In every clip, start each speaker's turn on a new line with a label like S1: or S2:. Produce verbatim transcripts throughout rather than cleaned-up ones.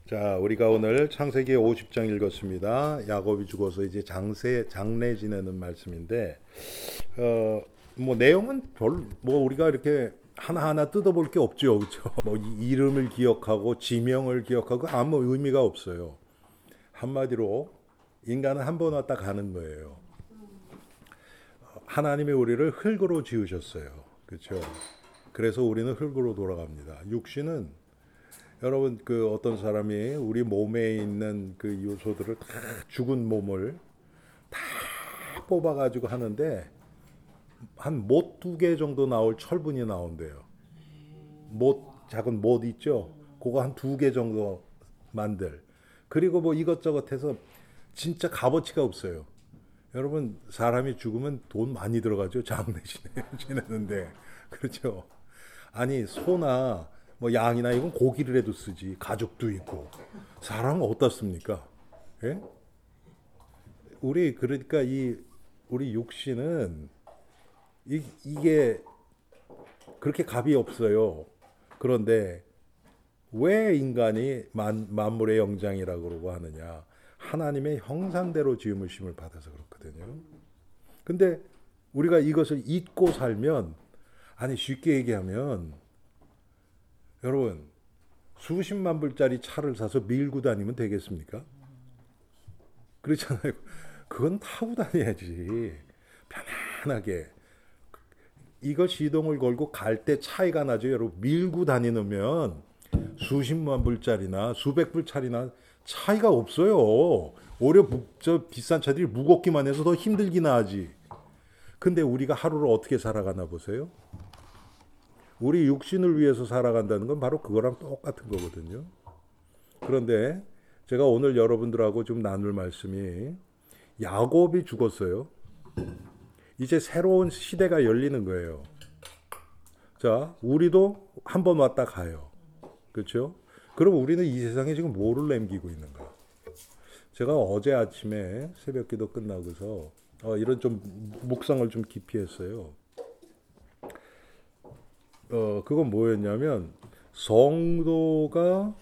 S1: 자, 우리가 오늘 창세기 오십 장 읽었습니다. 야곱이 죽어서 이제 장세 장례 지내는 말씀인데, 어, 뭐 내용은 별, 뭐 우리가 이렇게 하나하나 뜯어볼 게 없죠, 그렇죠? 뭐 이름을 기억하고 지명을 기억하고 아무 의미가 없어요. 한마디로 인간은 한 번 왔다 가는 거예요. 하나님이 우리를 흙으로 지으셨어요, 그렇죠? 그래서 우리는 흙으로 돌아갑니다. 육신은 여러분 그 어떤 사람이 우리 몸에 있는 그 요소들을 다 죽은 몸을 다 뽑아가지고 하는데 한 못 두 개 정도 나올 철분이 나온대요. 못 작은 못 있죠? 그거 한 두 개 정도 만들. 그리고 뭐 이것저것 해서 진짜 값어치가 없어요. 여러분 사람이 죽으면 돈 많이 들어가죠. 장례 지내는데 그렇죠. 아니 소나 뭐 양이나 이건 고기를 해도 쓰지. 가죽도 있고. 사람은 어떻습니까? 예? 우리 그러니까 이 우리 육신은 이, 이게 그렇게 값이 없어요. 그런데 왜 인간이 만, 만물의 영장이라고 그러고 하느냐? 하나님의 형상대로 지음으심을 받아서 그렇거든요. 근데 우리가 이것을 잊고 살면, 아니 쉽게 얘기하면 여러분 수십만 불짜리 차를 사서 밀고 다니면 되겠습니까? 그렇잖아요. 그건 타고 다녀야지. 편안하게. 이거 시동을 걸고 갈 때 차이가 나죠. 여러분 밀고 다니면 수십만 불짜리나 수백 불짜리나 차이가 없어요. 오히려 저 비싼 차들이 무겁기만 해서 더 힘들긴 하지. 근데 우리가 하루를 어떻게 살아가나 보세요. 우리 육신을 위해서 살아간다는 건 바로 그거랑 똑같은 거거든요. 그런데 제가 오늘 여러분들하고 좀 나눌 말씀이 야곱이 죽었어요. 이제 새로운 시대가 열리는 거예요. 자, 우리도 한 번 왔다 가요. 그렇죠? 그럼 우리는 이 세상에 지금 뭐를 남기고 있는가? 제가 어제 아침에 새벽 기도 끝나고서 어, 이런 좀 묵상을 좀 깊이 했어요. 어, 그건 뭐였냐면 성도가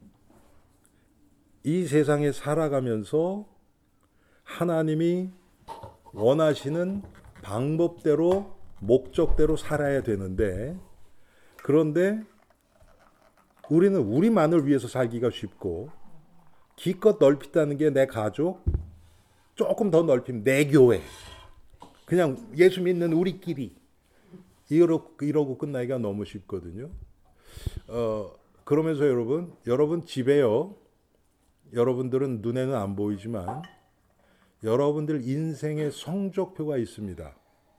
S1: 이 세상에 살아가면서 하나님이 원하시는 방법대로 목적대로 살아야 되는데, 그런데 우리는 우리만을 위해서 살기가 쉽고 기껏 넓히다는 게 내 가족, 조금 더 넓히면 내 교회, 그냥 예수 믿는 우리끼리 이러고, 이러고 끝나기가 너무 쉽거든요. 어, 그러면서 여러분, 여러분 집에요. 여러분들은 눈에는 안 보이지만 여러분들 인생의 성적표가 있습니다.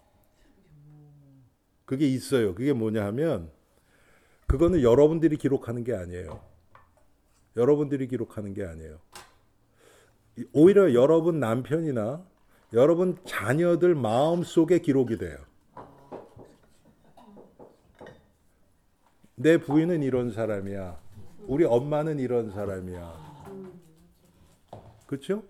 S1: 그게 있어요. 그게 뭐냐 하면 그거는 여러분들이 기록하는 게 아니에요. 여러분들이 기록하는 게 아니에요. 오히려 여러분 남편이나 여러분 자녀들 마음속에 기록이 돼요. 내 부인은 이런 사람이야. 우리 엄마는 이런 사람이야. 그렇죠?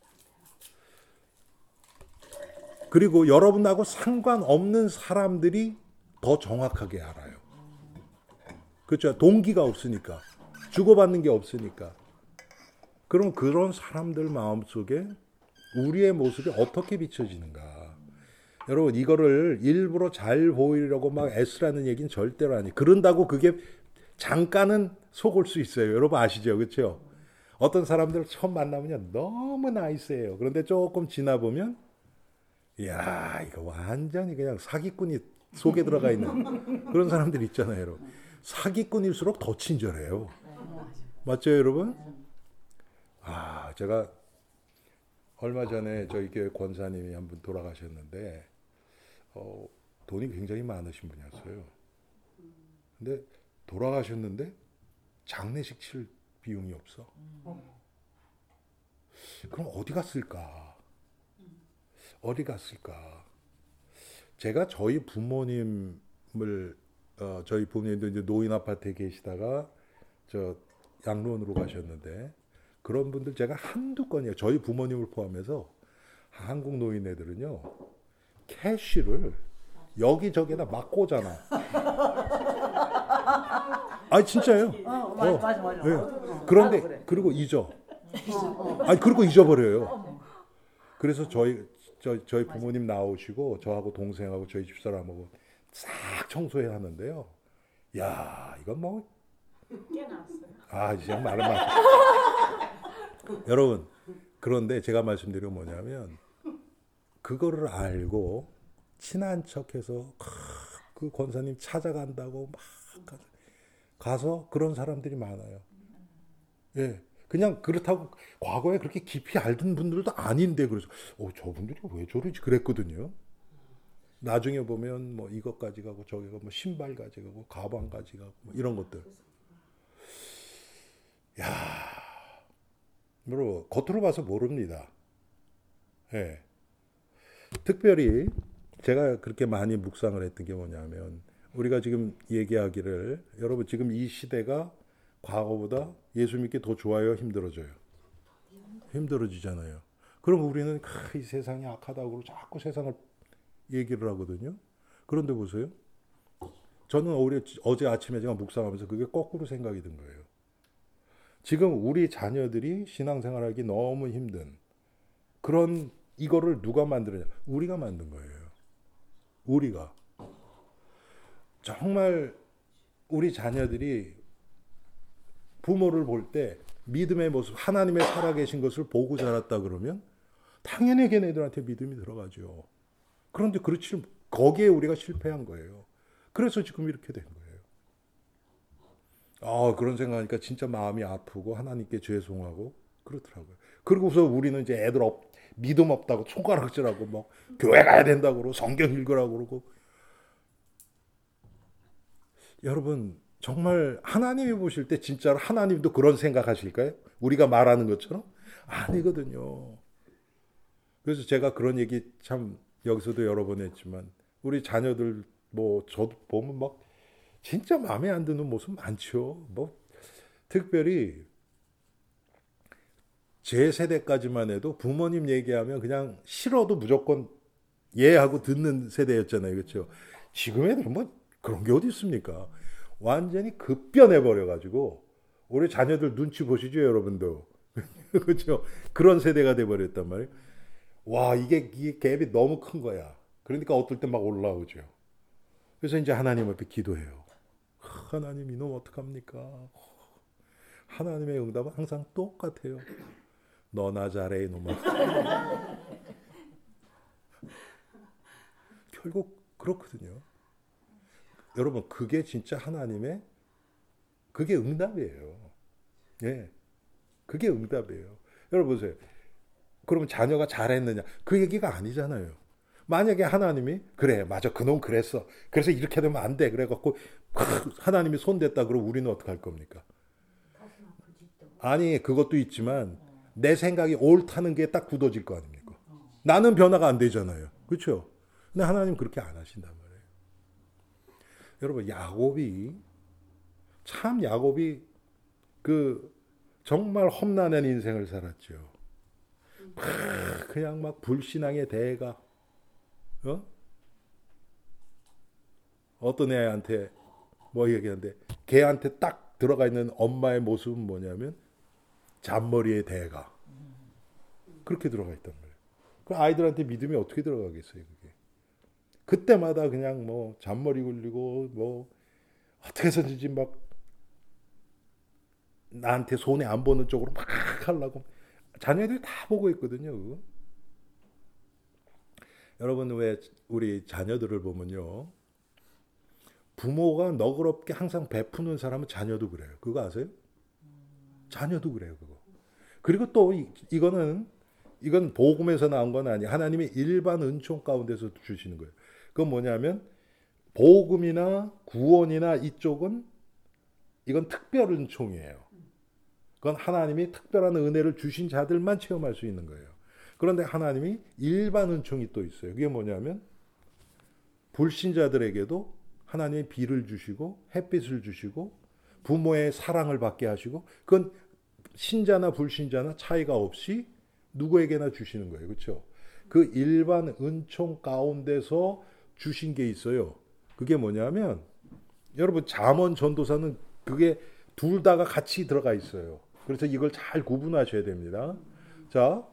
S1: 그리고 여러분하고 상관없는 사람들이 더 정확하게 알아요. 그렇죠? 동기가 없으니까. 주고받는 게 없으니까. 그럼 그런 사람들 마음속에 우리의 모습이 어떻게 비춰지는가? 여러분 이거를 일부러 잘 보이려고 막 애쓰라는 얘기는 절대로 아니에요. 그런다고 그게 잠깐은 속을 수 있어요. 여러분 아시죠? 그렇죠? 어떤 사람들 처음 만나면 너무 나이스해요. 그런데 조금 지나 보면 이야 이거 완전히 그냥 사기꾼이 속에 들어가 있는 그런 사람들 있잖아요. 여러분. 사기꾼일수록 더 친절해요. 맞죠 여러분? 아 제가 얼마 전에 저희 교회 권사님이 한 분 돌아가셨는데 어, 돈이 굉장히 많으신 분이었어요. 근데 돌아가셨는데 장례식 칠 비용이 없어. 그럼 어디 갔을까? 어디 갔을까? 제가 저희 부모님을 어, 저희 부모님도 이제 노인 아파트에 계시다가 저 양로원으로 가셨는데 그런 분들 제가 한두 건이에요. 저희 부모님을 포함해서 한국 노인네들은요 캐시를 여기저기다 막 꽂아놔. 아 진짜요?
S2: 어, 맞아,
S1: 어.
S2: 맞아, 맞아.
S1: 예.
S2: 어,
S1: 그런데
S2: 나도 그래.
S1: 그리고 잊어.
S2: 어, 어.
S1: 아니 그리고 잊어버려요. 그래서 저희 저, 저희 부모님 나오시고 저하고 동생하고 저희 집사람하고 싹 청소해 하는데요. 야 이건 뭐 아, 이제 말은 말. 여러분, 그런데 제가 말씀드린 건 뭐냐면, 그거를 알고, 친한 척해서, 그 권사님 찾아간다고 막 가서 그런 사람들이 많아요. 예. 그냥 그렇다고 과거에 그렇게 깊이 알던 분들도 아닌데, 그래서, 어, 저분들이 왜 저러지? 그랬거든요. 나중에 보면 뭐 이것까지 가고, 저기 가고, 뭐 신발까지 가고, 가방까지 가고, 뭐 이런 것들. 야, 뭐 겉으로 봐서 모릅니다. 예. 특별히 제가 그렇게 많이 묵상을 했던 게 뭐냐면 우리가 지금 얘기하기를 여러분 지금 이 시대가 과거보다 예수 믿기 더 좋아요, 힘들어져요? 힘들어지잖아요. 그럼 우리는 아, 이 세상이 악하다고 자꾸 세상을 얘기를 하거든요. 그런데 보세요. 저는 어제 아침에 제가 묵상하면서 그게 거꾸로 생각이 든 거예요. 지금 우리 자녀들이 신앙생활하기 너무 힘든 그런 이거를 누가 만들었냐? 우리가 만든 거예요. 우리가. 정말 우리 자녀들이 부모를 볼 때 믿음의 모습, 하나님의 살아계신 것을 보고 자랐다 그러면 당연히 걔네들한테 믿음이 들어가죠. 그런데 그렇지, 거기에 우리가 실패한 거예요. 그래서 지금 이렇게 된 거예요. 아, 그런 생각하니까 진짜 마음이 아프고 하나님께 죄송하고 그렇더라고요. 그리고서 우리는 이제 애들 없, 믿음 없다고 손가락질하고 뭐 교회 가야 된다고 그러고 성경 읽으라고 그러고. 여러분 정말 하나님이 보실 때 진짜로 하나님도 그런 생각하실까요? 우리가 말하는 것처럼? 아니거든요. 그래서 제가 그런 얘기 참 여기서도 여러 번 했지만 우리 자녀들 뭐 저도 보면 막 진짜 마음에 안 드는 모습 많죠. 뭐 특별히 제 세대까지만 해도 부모님 얘기하면 그냥 싫어도 무조건 예하고 듣는 세대였잖아요. 그렇죠? 지금 애들은 뭐 그런 게 어디 있습니까? 완전히 급변해 버려 가지고 우리 자녀들 눈치 보시죠, 여러분도. 그렇죠? 그런 세대가 돼 버렸단 말이에요. 와, 이게 이게 갭이 너무 큰 거야. 그러니까 어떨 때 막 올라오죠. 그래서 이제 하나님 앞에 기도해요. 하나님 이놈 어떡합니까? 하나님의 응답은 항상 똑같아요. 너나 잘해 이놈아. 결국 그렇거든요. 여러분 그게 진짜 하나님의 그게 응답이에요. 예, 그게 응답이에요. 여러분 보세요. 그러면 자녀가 잘했느냐? 그 얘기가 아니잖아요. 만약에 하나님이 그래 맞아 그놈 그랬어. 그래서 이렇게 되면 안 돼. 그래갖고 하나님이 손댔다 그러면 우리는 어떡할 겁니까? 아니 그것도 있지만 내 생각이 옳다는 게 딱 굳어질 거 아닙니까? 나는 변화가 안 되잖아요. 그렇죠? 근데 하나님 그렇게 안 하신단 말이에요. 여러분 야곱이 참 야곱이 그 정말 험난한 인생을 살았죠. 그냥 막 불신앙의 대가 어? 어떤 애한테 뭐 얘기하는데 걔한테 딱 들어가 있는 엄마의 모습은 뭐냐면 잔머리의 대가 그렇게 들어가 있단 말이에요. 그 아이들한테 믿음이 어떻게 들어가겠어요, 그게. 그때마다 그냥 뭐 잔머리 굴리고 뭐 어떻게 해서든지 막 나한테 손에 안 보는 쪽으로 막 하려고 자녀들이 다 보고 있거든요. 그거. 여러분 왜 우리 자녀들을 보면요. 부모가 너그럽게 항상 베푸는 사람은 자녀도 그래요. 그거 아세요? 자녀도 그래요, 그거. 그리고 또 이, 이거는 이건 복음에서 나온 건 아니에요. 하나님이 일반 은총 가운데서 주시는 거예요. 그건 뭐냐면 복음이나 구원이나 이쪽은 이건 특별 은총이에요. 그건 하나님이 특별한 은혜를 주신 자들만 체험할 수 있는 거예요. 그런데 하나님이 일반 은총이 또 있어요. 그게 뭐냐면 불신자들에게도 하나님이 비를 주시고 햇빛을 주시고 부모의 사랑을 받게 하시고 그건 신자나 불신자나 차이가 없이 누구에게나 주시는 거예요. 그렇죠? 그 일반 은총 가운데서 주신 게 있어요. 그게 뭐냐면 여러분 잠언 전도사는 그게 둘 다가 같이 들어가 있어요. 그래서 이걸 잘 구분하셔야 됩니다. 자,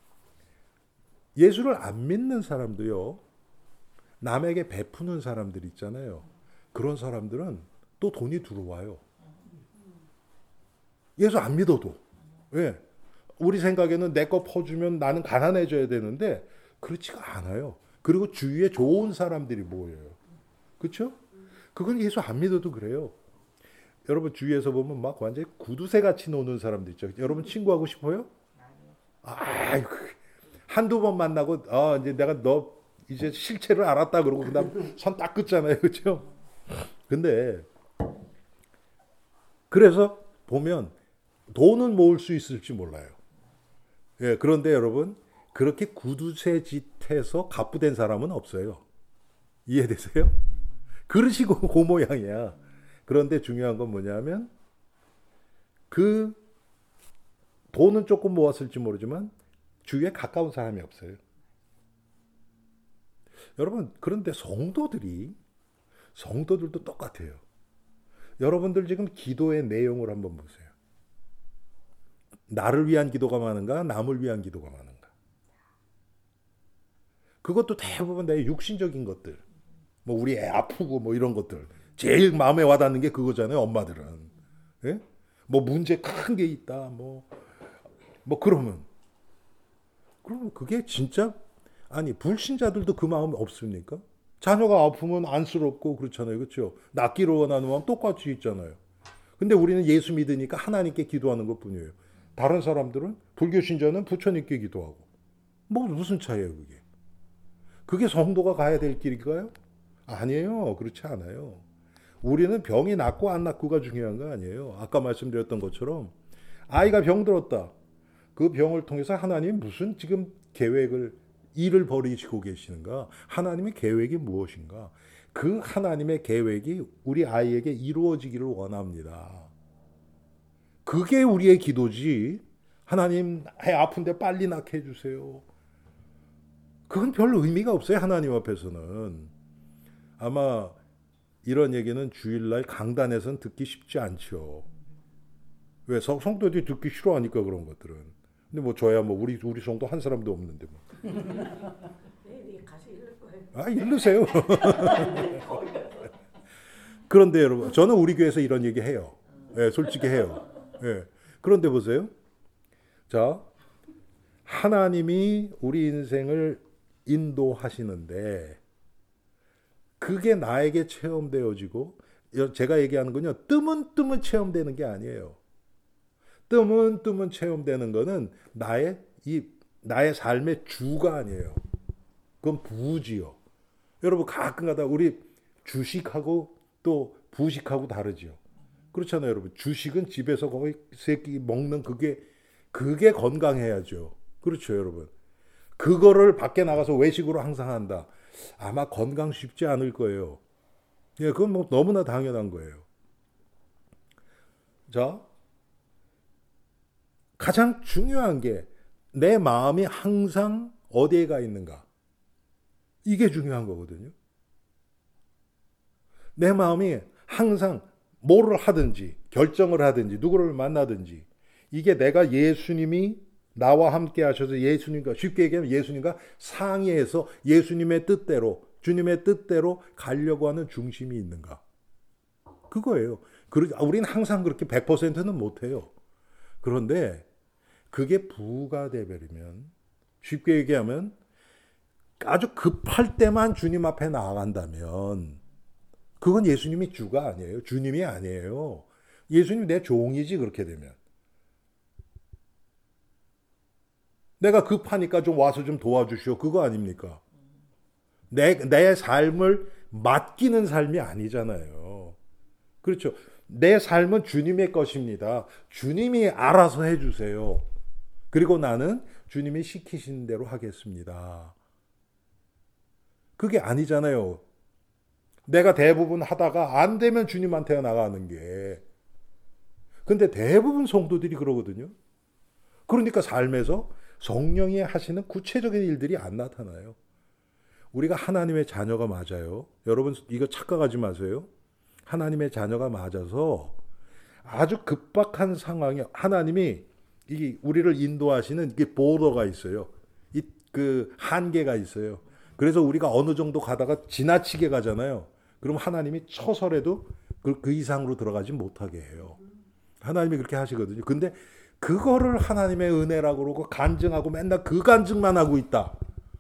S1: 예수를 안 믿는 사람도요, 남에게 베푸는 사람들 있잖아요. 그런 사람들은 또 돈이 들어와요. 예수 안 믿어도. 왜? 우리 생각에는 내 거 퍼주면 나는 가난해져야 되는데 그렇지가 않아요. 그리고 주위에 좋은 사람들이 모여요. 그렇죠? 그건 예수 안 믿어도 그래요. 여러분 주위에서 보면 막 완전히 구두쇠 같이 노는 사람들 있죠. 여러분 친구하고 싶어요? 아, 한두 번 만나고 아 이제 내가 너 이제 실체를 알았다 그러고 그다음 선 딱 긋잖아요, 그렇죠? 근데 그래서 보면 돈은 모을 수 있을지 몰라요. 예, 그런데 여러분 그렇게 구두쇠 짓해서 갑부된 사람은 없어요. 이해되세요? 그릇이 그, 그 모양이야. 그런데 중요한 건 뭐냐면 그 돈은 조금 모았을지 모르지만 주위에 가까운 사람이 없어요. 여러분 그런데 성도들이 성도들도 똑같아요. 여러분들 지금 기도의 내용을 한번 보세요. 나를 위한 기도가 많은가 남을 위한 기도가 많은가. 그것도 대부분 내 육신적인 것들, 뭐 우리 애 아프고 뭐 이런 것들 제일 마음에 와닿는 게 그거잖아요. 엄마들은. 예? 뭐 문제 큰 게 있다 뭐 뭐 그러면 그러면 그게 진짜 아니 불신자들도 그 마음이 없습니까? 자녀가 아프면 안쓰럽고 그렇잖아요. 그렇죠? 낫기를 원하는 마음 똑같이 있잖아요. 근데 우리는 예수 믿으니까 하나님께 기도하는 것뿐이에요. 다른 사람들은 불교 신자는 부처님께 기도하고 뭐 무슨 차이예요 그게? 그게 성도가 가야 될 길인가요? 아니에요. 그렇지 않아요. 우리는 병이 낫고 안 낫고가 중요한 거 아니에요. 아까 말씀드렸던 것처럼 아이가 병들었다. 그 병을 통해서 하나님 무슨 지금 계획을 일을 벌이시고 계시는가? 하나님의 계획이 무엇인가? 그 하나님의 계획이 우리 아이에게 이루어지기를 원합니다. 그게 우리의 기도지. 하나님 애 아픈데 빨리 낫게 해주세요. 그건 별 의미가 없어요. 하나님 앞에서는. 아마 이런 얘기는 주일날 강단에서는 듣기 쉽지 않죠. 왜? 성도들이 듣기 싫어하니까 그런 것들은. 근데 뭐 저야 뭐 우리 우리 성도 한 사람도 없는데 뭐.
S2: 네, 가서 읽을 거예요.
S1: 아, 읽으세요. 그런데 여러분, 저는 우리 교회에서 이런 얘기 해요. 예, 솔직히 해요. 예. 그런데 보세요. 자, 하나님이 우리 인생을 인도하시는데 그게 나에게 체험되어지고 제가 얘기하는 건요. 뜨문뜨문 체험되는 게 아니에요. 뜨문뜨문 체험되는 거는 나의 이 나의 삶의 주가 아니에요. 그건 부지요. 여러분 가끔가다 우리 주식하고 또 부식하고 다르죠. 그렇잖아요, 여러분. 주식은 집에서 거의 새끼 먹는 그게 그게 건강해야죠. 그렇죠, 여러분. 그거를 밖에 나가서 외식으로 항상 한다. 아마 건강 쉽지 않을 거예요. 예, 그건 뭐 너무나 당연한 거예요. 자, 가장 중요한 게 내 마음이 항상 어디에 가 있는가. 이게 중요한 거거든요. 내 마음이 항상 뭐를 하든지 결정을 하든지 누구를 만나든지 이게 내가 예수님이 나와 함께 하셔서 예수님과 쉽게 얘기하면 예수님과 상의해서 예수님의 뜻대로 주님의 뜻대로 가려고 하는 중심이 있는가. 그거예요. 우리는 항상 그렇게 백 퍼센트는 못해요. 그런데 그게 부가 돼버리면 쉽게 얘기하면 아주 급할 때만 주님 앞에 나아간다면 그건 예수님이 주가 아니에요. 주님이 아니에요. 예수님 내 종이지 그렇게 되면. 내가 급하니까 좀 와서 좀 도와주시오. 그거 아닙니까? 내, 내 삶을 맡기는 삶이 아니잖아요. 그렇죠. 내 삶은 주님의 것입니다. 주님이 알아서 해주세요. 그리고 나는 주님이 시키신 대로 하겠습니다. 그게 아니잖아요. 내가 대부분 하다가 안 되면 주님한테 나가는 게. 근데 대부분 성도들이 그러거든요. 그러니까 삶에서 성령이 하시는 구체적인 일들이 안 나타나요. 우리가 하나님의 자녀가 맞아요. 여러분 이거 착각하지 마세요. 하나님의 자녀가 맞아서 아주 급박한 상황이 하나님이 이 우리를 인도하시는 이게 보더가 있어요. 이 그 한계가 있어요. 그래서 우리가 어느 정도 가다가 지나치게 가잖아요. 그럼 하나님이 처설해도 그, 그 이상으로 들어가지 못하게 해요. 하나님이 그렇게 하시거든요. 근데 그거를 하나님의 은혜라고 그러고 간증하고 맨날 그 간증만 하고 있다.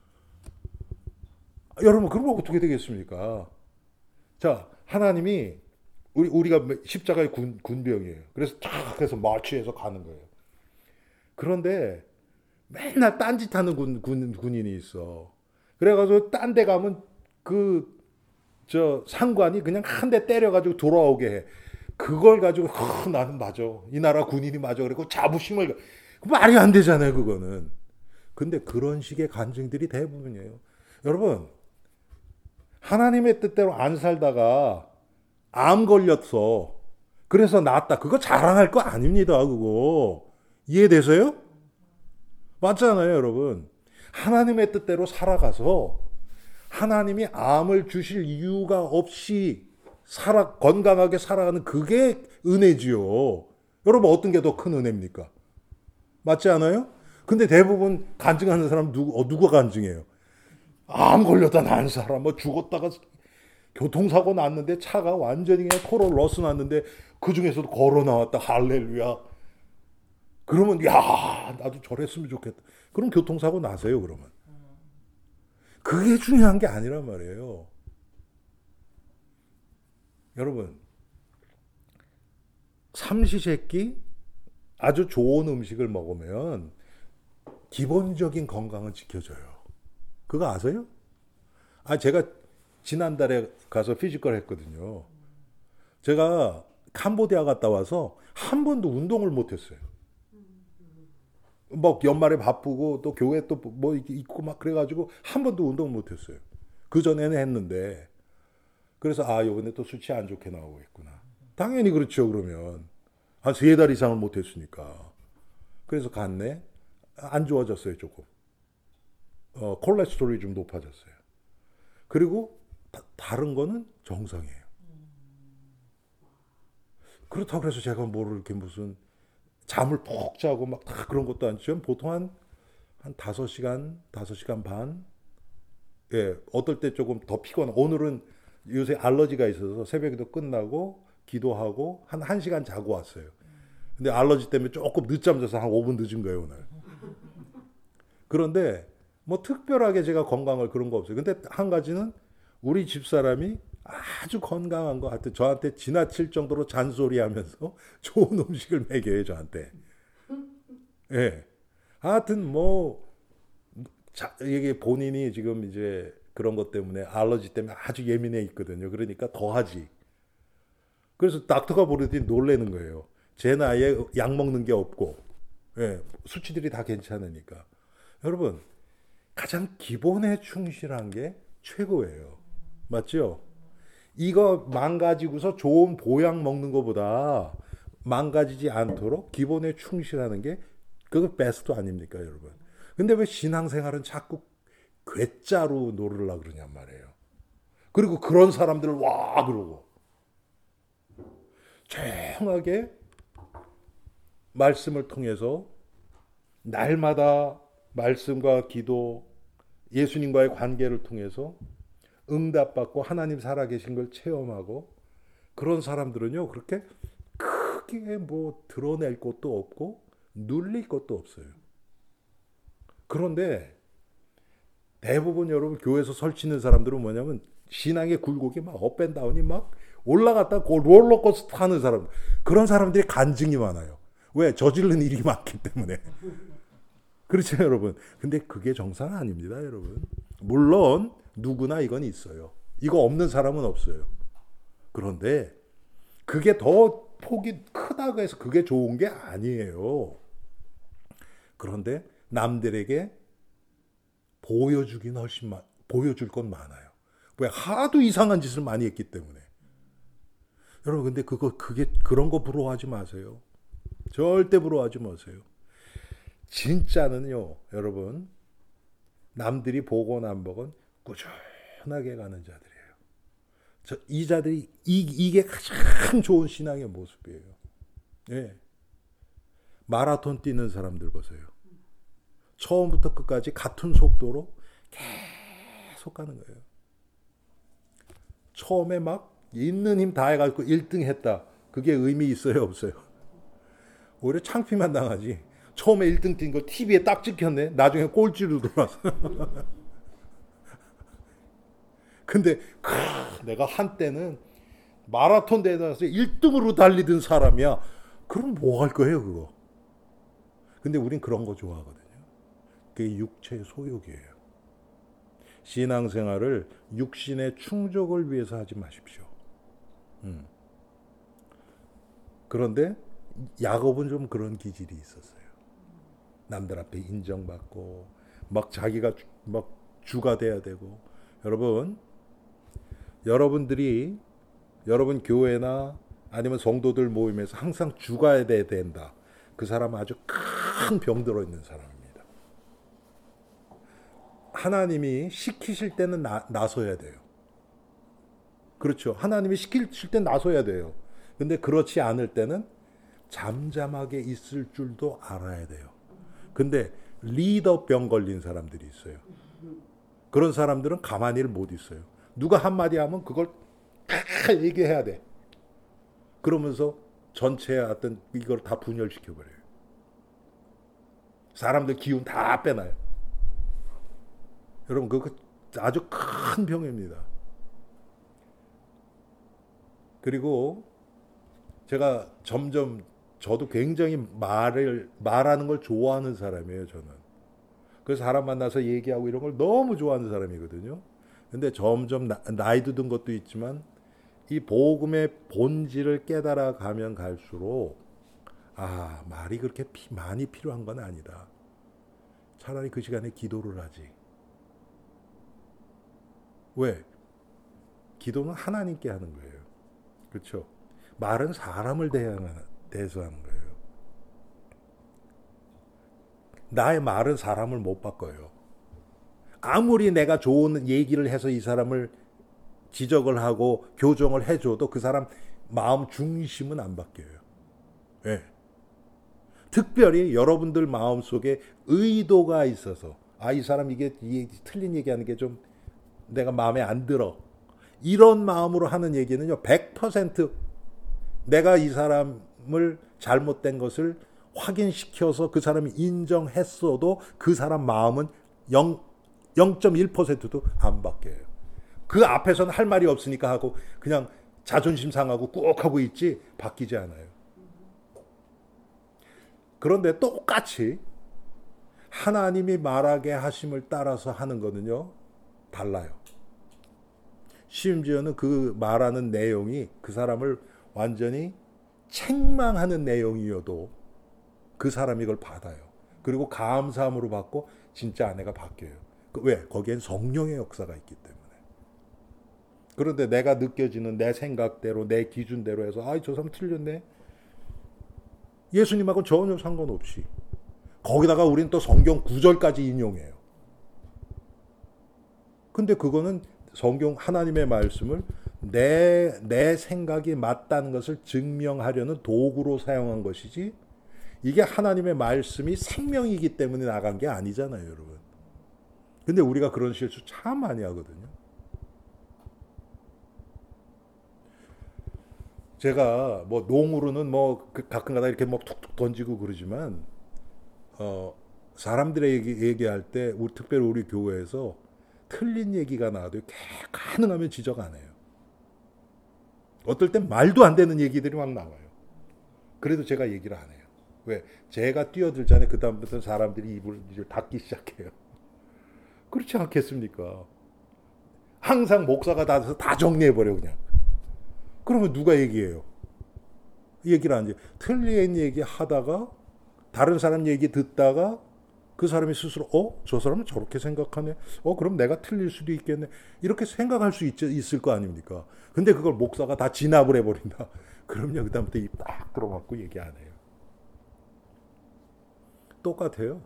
S1: 여러분 그러면 어떻게 되겠습니까? 자, 하나님이 우리 우리가 십자가의 군 군병이에요. 그래서 쫙 해서 마취해서 가는 거예요. 그런데 맨날 딴짓하는 군, 군 군인이 있어. 그래가지고 딴 데 가면 그 저 상관이 그냥 한 대 때려가지고 돌아오게 해. 그걸 가지고 어, 나는 맞아. 이 나라 군인이 맞아. 그리고 자부심을 말이 안 되잖아요. 그거는. 근데 그런 식의 간증들이 대부분이에요. 여러분 하나님의 뜻대로 안 살다가 암 걸렸어. 그래서 낫다. 그거 자랑할 거 아닙니다. 그거. 이해되세요? 맞잖아요, 여러분. 하나님의 뜻대로 살아가서 하나님이 암을 주실 이유가 없이 살아 건강하게 살아가는 그게 은혜지요. 여러분 어떤 게 더 큰 은혜입니까? 맞지 않아요? 근데 대부분 간증하는 사람 누구 어, 누가 간증해요? 암 걸렸다 난 사람 뭐 죽었다가 교통사고 났는데 차가 완전히 그냥 코로 러스 났는데 그 중에서도 걸어 나왔다 할렐루야. 그러면 야 나도 저랬으면 좋겠다. 그럼 교통사고 나세요 그러면. 그게 중요한 게 아니란 말이에요. 여러분 삼시세끼 아주 좋은 음식을 먹으면 기본적인 건강은 지켜져요. 그거 아세요? 아 제가 지난달에 가서 피지컬 했거든요. 제가 캄보디아 갔다 와서 한 번도 운동을 못했어요. 뭐 연말에 바쁘고 또 교회 또 뭐 있고 막 그래가지고 한 번도 운동 못했어요. 그 전에는 했는데 그래서 아 이번에 또 수치 안 좋게 나오겠구나. 당연히 그렇죠. 그러면 한 세 달 이상을 못했으니까. 그래서 갔네. 안 좋아졌어요 조금. 어, 콜레스테롤이 좀 높아졌어요. 그리고 다, 다른 거는 정상이에요. 그렇다고 해서 제가 뭐 이렇게 무슨 잠을 푹 자고 막 다 그런 것도 아니죠. 보통 한, 한 다섯 시간, 다섯 시간 반. 예, 어떨 때 조금 더 피곤해. 오늘은 요새 알러지가 있어서 새벽에도 끝나고 기도하고 한 1시간 자고 왔어요. 근데 알러지 때문에 조금 늦잠 자서 한 오 분 늦은 거예요, 오늘. 그런데 뭐 특별하게 제가 건강을 그런 거 없어요. 근데 한 가지는 우리 집사람이 아주 건강한 거 하여튼 저한테 지나칠 정도로 잔소리하면서 좋은 음식을 먹여요 저한테. 예. 하여튼 뭐 자, 이게 본인이 지금 이제 그런 것 때문에 알러지 때문에 아주 예민해 있거든요. 그러니까 더 하지. 그래서 닥터가 부르더니 놀래는 거예요. 제 나이에 약 먹는 게 없고, 예, 수치들이 다 괜찮으니까. 여러분 가장 기본에 충실한 게 최고예요. 맞죠? 이거 망가지고서 좋은 보약 먹는 것보다 망가지지 않도록 기본에 충실하는 게 그거 베스트 아닙니까, 여러분? 근데 왜 신앙생활은 자꾸 괴짜로 노르려고 그러냔 말이에요. 그리고 그런 사람들을 와 그러고 조용하게 말씀을 통해서 날마다 말씀과 기도, 예수님과의 관계를 통해서 응답받고 하나님 살아계신 걸 체험하고 그런 사람들은요 그렇게 크게 뭐 드러낼 것도 없고 눌릴 것도 없어요. 그런데 대부분 여러분 교회에서 설치는 사람들은 뭐냐면 신앙의 굴곡이 막 업앤다운이 막 올라갔다 롤러코스터 타는 사람, 그런 사람들이 간증이 많아요. 왜? 저지른 일이 많기 때문에. 그렇죠 여러분. 근데 그게 정상 아닙니다 여러분. 물론 누구나 이건 있어요. 이거 없는 사람은 없어요. 그런데 그게 더 폭이 크다고 해서 그게 좋은 게 아니에요. 그런데 남들에게 보여주긴 훨씬 많, 보여줄 건 많아요. 왜? 하도 이상한 짓을 많이 했기 때문에. 여러분 근데 그거 그게 그런 거 부러워하지 마세요. 절대 부러워하지 마세요. 진짜는요 여러분 남들이 보건 안 보건 꾸준하게 가는 자들이에요. 저, 이 자들이 이, 이게 가장 좋은 신앙의 모습이에요. 예. 마라톤 뛰는 사람들 보세요. 처음부터 끝까지 같은 속도로 계속 가는 거예요. 처음에 막 있는 힘 다 해가지고 일 등 했다. 그게 의미 있어요, 없어요? 오히려 창피만 당하지. 처음에 일 등 뛴 거 티비에 딱 찍혔네. 나중에 꼴찌로 돌아서. 근데 크, 내가 한때는 마라톤 대회 나가서 일 등으로 달리던 사람이야. 그럼 뭐 할 거예요, 그거? 근데 우린 그런 거 좋아하거든요. 그게 육체의 소욕이에요. 신앙생활을 육신의 충족을 위해서 하지 마십시오. 음. 그런데 야곱은 좀 그런 기질이 있었어요. 남들 앞에 인정받고 막 자기가 주, 막 주가 돼야 되고. 여러분, 여러분들이 여러분 교회나 아니면 성도들 모임에서 항상 주가 돼야 된다. 그 사람은 아주 큰 병 들어 있는 사람입니다. 하나님이 시키실 때는 나, 나서야 돼요. 그렇죠. 하나님이 시키실 때 나서야 돼요. 근데 그렇지 않을 때는 잠잠하게 있을 줄도 알아야 돼요. 근데 리더병 걸린 사람들이 있어요. 그런 사람들은 가만히 못 있어요. 누가 한마디 하면 그걸 다 얘기해야 돼. 그러면서 전체의 어떤 이걸 다 분열시켜버려요. 사람들 기운 다 빼놔요. 여러분, 그거 아주 큰 병입니다. 그리고 제가 점점 저도 굉장히 말을 말하는 걸 좋아하는 사람이에요, 저는. 그래서 사람 만나서 얘기하고 이런 걸 너무 좋아하는 사람이거든요. 근데 점점 나, 나이도 든 것도 있지만 이 복음의 본질을 깨달아 가면 갈수록 아, 말이 그렇게 피, 많이 필요한 건 아니다. 차라리 그 시간에 기도를 하지. 왜? 기도는 하나님께 하는 거예요. 그렇죠? 말은 사람을 대해서 하는 거예요. 나의 말은 사람을 못 바꿔요. 아무리 내가 좋은 얘기를 해서 이 사람을 지적을 하고 교정을 해줘도 그 사람 마음 중심은 안 바뀌어요. 네. 특별히 여러분들 마음속에 의도가 있어서 아, 이 사람 이게, 이게 틀린 얘기하는 게 좀 내가 마음에 안 들어. 이런 마음으로 하는 얘기는요, 백 퍼센트 내가 이 사람을 잘못된 것을 확인시켜서 그 사람이 인정했어도 그 사람 마음은 영 점 일 퍼센트도 안 바뀌어요. 그 앞에서는 할 말이 없으니까 하고 그냥 자존심 상하고 꾹 하고 있지 바뀌지 않아요. 그런데 똑같이 하나님이 말하게 하심을 따라서 하는 거는요, 달라요. 심지어는 그 말하는 내용이 그 사람을 완전히 책망하는 내용이어도 그 사람이 이걸 받아요. 그리고 감사함으로 받고 진짜 아내가 바뀌어요. 왜? 거기엔 성령의 역사가 있기 때문에. 그런데 내가 느껴지는 내 생각대로 내 기준대로 해서 아, 저 사람 틀렸네. 예수님하고 전혀 상관없이 거기다가 우리는 또 성경 구절까지 인용해요. 근데 그거는 성경 하나님의 말씀을 내, 내 생각이 맞다는 것을 증명하려는 도구로 사용한 것이지 이게 하나님의 말씀이 생명이기 때문에 나간 게 아니잖아요, 여러분. 근데 우리가 그런 실수 참 많이 하거든요. 제가 뭐 농으로는 뭐 가끔가다 이렇게 뭐 툭툭 던지고 그러지만 어, 사람들에게 얘기할 때 우리, 특별히 우리 교회에서 틀린 얘기가 나와도 가능하면 지적 안 해요. 어떨 땐 말도 안 되는 얘기들이 막 나와요. 그래도 제가 얘기를 안 해요. 왜? 제가 뛰어들잖아요. 그 다음부터 사람들이 입을 닫기 시작해요. 그렇지 않겠습니까? 항상 목사가 닫아서 다 정리해버려 그냥. 그러면 누가 얘기해요? 얘기를 안 해. 틀린 얘기 하다가 다른 사람 얘기 듣다가 그 사람이 스스로 어? 저 사람은 저렇게 생각하네. 어? 그럼 내가 틀릴 수도 있겠네. 이렇게 생각할 수 있, 있을 거 아닙니까? 근데 그걸 목사가 다 진압을 해버린다. 그럼요. 그 다음부터 입 딱 들어맞고 얘기 안 해요. 똑같아요.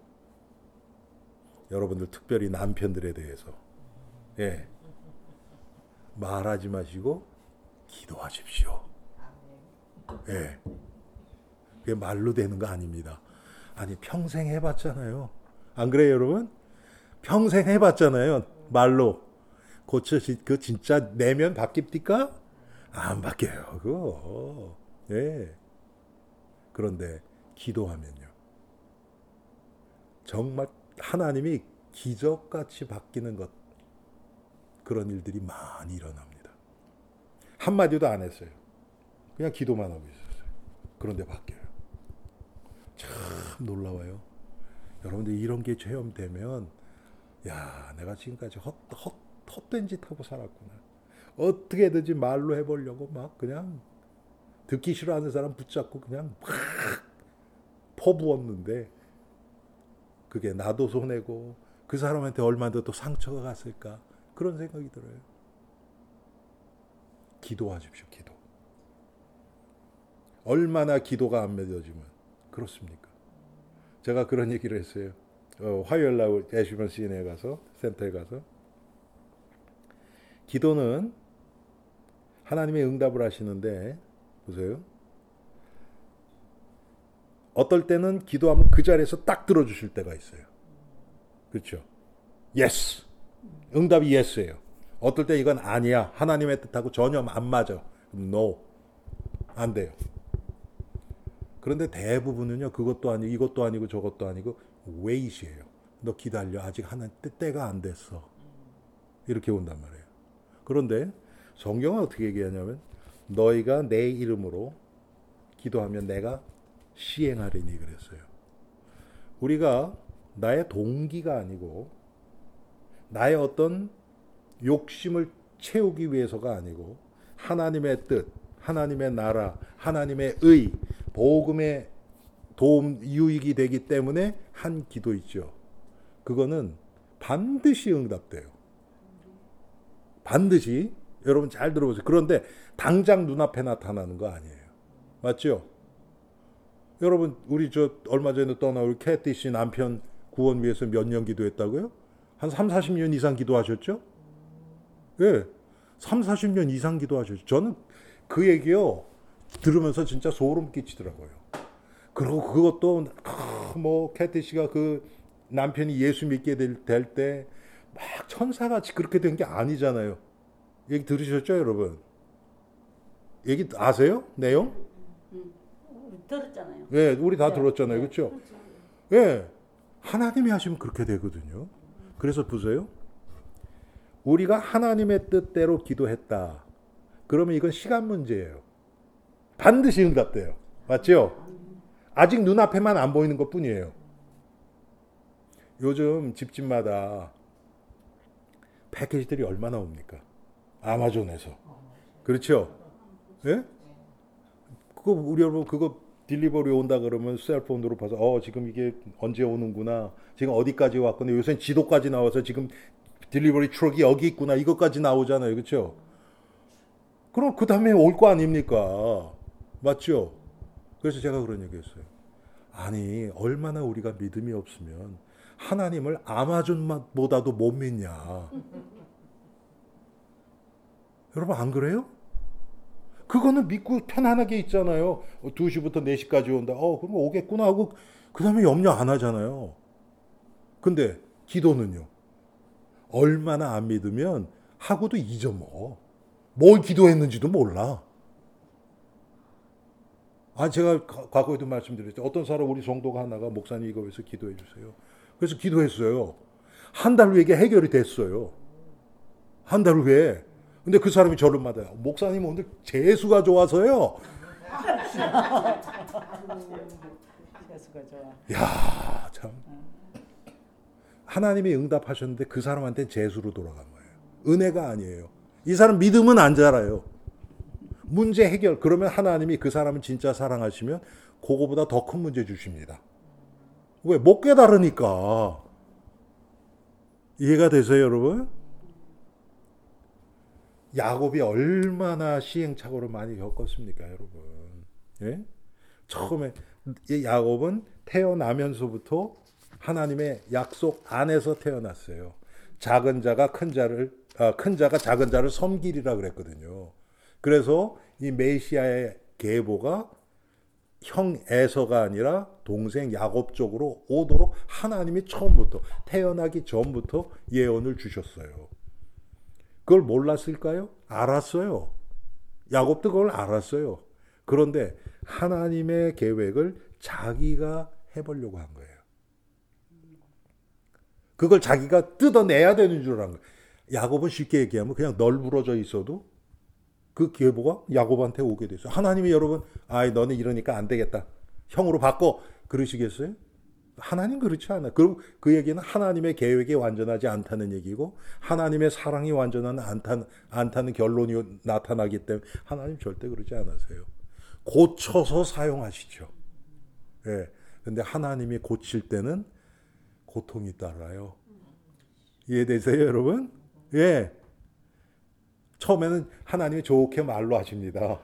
S1: 여러분들 특별히 남편들에 대해서 예, 말하지 마시고 기도하십시오. 예, 그게 말로 되는 거 아닙니다. 아니 평생 해봤잖아요. 안 그래요 여러분? 평생 해봤잖아요. 말로. 고쳐 그 진짜 내면 바뀝니까? 안 바뀌어요. 그거. 예. 그런데 기도하면요. 정말 하나님이 기적같이 바뀌는 것. 그런 일들이 많이 일어납니다. 한마디도 안 했어요. 그냥 기도만 하고 있었어요. 그런데 바뀌어요. 참 놀라워요. 여러분들 이런 게 체험되면 야 내가 지금까지 헛, 헛, 헛된 짓 하고 살았구나. 어떻게든지 말로 해보려고 막 그냥 듣기 싫어하는 사람 붙잡고 그냥 막 퍼부었는데 그게 나도 손해고 그 사람한테 얼마나 또 상처가 갔을까 그런 생각이 들어요. 기도하십시오. 기도. 얼마나 기도가 안 맺어지면 그렇습니까? 제가 그런 얘기를 했어요. 어, 화요일 날 애쉬먼 시인에 가서 센터에 가서 기도는 하나님이 응답을 하시는데 보세요. 어떨 때는 기도하면 그 자리에서 딱 들어주실 때가 있어요. 그렇죠? Yes. 응답이 Yes예요. 어떨 때 이건 아니야. 하나님의 뜻하고 전혀 안 맞아. No. 안 돼요. 그런데 대부분은요. 그것도 아니고 이것도 아니고 저것도 아니고 wait이에요. 너 기다려. 아직 하나 때가 안 됐어. 이렇게 온단 말이에요. 그런데 성경은 어떻게 얘기하냐면 너희가 내 이름으로 기도하면 내가 시행하리니 그랬어요. 우리가 나의 동기가 아니고 나의 어떤 욕심을 채우기 위해서가 아니고 하나님의 뜻, 하나님의 나라, 하나님의 의, 복음의 도움, 유익이 되기 때문에 한 기도 있죠. 그거는 반드시 응답돼요. 반드시. 여러분 잘 들어보세요. 그런데 당장 눈앞에 나타나는 거 아니에요. 맞죠? 여러분 우리 저 얼마 전에 떠나온 우리 캐티 씨 남편 구원 위해서 몇 년 기도했다고요? 한 삼, 사십 년 이상 기도하셨죠? 예. 삼, 사십 년 이상 기도하셨죠. 저는 그 얘기요. 들으면서 진짜 소름 끼치더라고요. 그리고 그것도 뭐 캐티 씨가 그 남편이 예수 믿게 될 때 막 천사같이 그렇게 된 게 아니잖아요. 얘기 들으셨죠, 여러분? 얘기 아세요? 내용?
S2: 음, 우리 들었잖아요.
S1: 예, 우리 다
S2: 네.
S1: 들었잖아요.
S2: 네.
S1: 그렇죠? 예. 하나님이 하시면 그렇게 되거든요. 그래서 보세요. 우리가 하나님의 뜻대로 기도했다. 그러면 이건 시간 문제예요. 반드시 응답돼요. 맞죠? 아직 눈앞에만 안 보이는 것뿐이에요. 요즘 집집마다 패키지들이 얼마나 옵니까? 아마존에서. 그렇죠? 예? 그거 우리 여러분 그거 딜리버리 온다 그러면 셀폰으로 봐서 어 지금 이게 언제 오는구나. 지금 어디까지 왔구나. 요새는 지도까지 나와서 지금 딜리버리 트럭이 여기 있구나. 이것까지 나오잖아요. 그렇죠? 그럼 그 다음에 올 거 아닙니까? 맞죠? 그래서 제가 그런 얘기 했어요. 아니 얼마나 우리가 믿음이 없으면 하나님을 아마존보다도 못 믿냐. 여러분 안 그래요? 그거는 믿고 편안하게 있잖아요. 두 시부터 네 시까지 온다. 어, 그럼 오겠구나 하고 그 다음에 염려 안 하잖아요. 근데 기도는요. 얼마나 안 믿으면 하고도 잊어먹어. 뭘 기도했는지도 몰라. 아, 제가 과거에도 말씀드렸죠. 어떤 사람 우리 성도가 하나가 목사님 이거 위해서 기도해 주세요. 그래서 기도했어요. 한 달 후에 이게 해결이 됐어요. 한 달 후에. 근데 그 사람이 저를 맞아요. 목사님 오늘 재수가 좋아서요.
S2: 재수가 좋아.
S1: 야, 참. 하나님이 응답하셨는데 그 사람한테 재수로 돌아간 거예요. 은혜가 아니에요. 이 사람 믿음은 안 자라요. 문제 해결. 그러면 하나님이 그 사람을 진짜 사랑하시면 그거보다 더 큰 문제 주십니다. 왜? 못 깨달으니까. 이해가 되세요, 여러분? 야곱이 얼마나 시행착오를 많이 겪었습니까, 여러분? 예? 처음에 야곱은 태어나면서부터 하나님의 약속 안에서 태어났어요. 작은 자가 큰 자를 아, 큰 자가 작은 자를 섬기리라 그랬거든요. 그래서 이 메시아의 계보가 형 에서가 아니라 동생 야곱 쪽으로 오도록 하나님이 처음부터 태어나기 전부터 예언을 주셨어요. 그걸 몰랐을까요? 알았어요. 야곱도 그걸 알았어요. 그런데 하나님의 계획을 자기가 해보려고 한 거예요. 그걸 자기가 뜯어내야 되는 줄 알은 거예요. 야곱은 쉽게 얘기하면 그냥 널브러져 있어도 그 계보가 야곱한테 오게 됐어요. 하나님이 여러분, 아이 너는 이러니까 안 되겠다. 형으로 바꿔. 그러시겠어요? 하나님 그렇지 않아요. 그럼 그 얘기는 하나님의 계획이 완전하지 않다는 얘기고 하나님의 사랑이 완전하지 않다는, 않다는 결론이 나타나기 때문에 하나님 절대 그러지 않으세요. 고쳐서 사용하시죠. 예. 근데 하나님이 고칠 때는 고통이 따라요. 이해되세요, 여러분? 예. 처음에는 하나님이 좋게 말로 하십니다.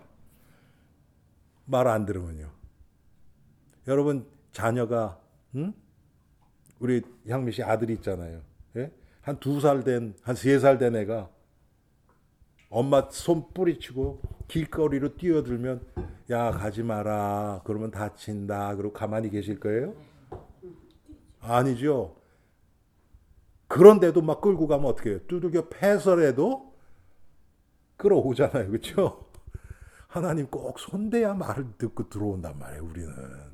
S1: 말 안 들으면요. 여러분 자녀가 응? 우리 향미 씨 아들이 있잖아요. 예? 한 두 살 된, 한 세 살 된 애가 엄마 손 뿌리치고 길거리로 뛰어들면 야 가지 마라. 그러면 다친다. 그러고 가만히 계실 거예요? 아니죠. 그런데도 막 끌고 가면 어떻게 해요? 두들겨 패서라도 끌어오잖아요. 그렇죠? 하나님 꼭 손대야 말을 듣고 들어온단 말이에요. 우리는.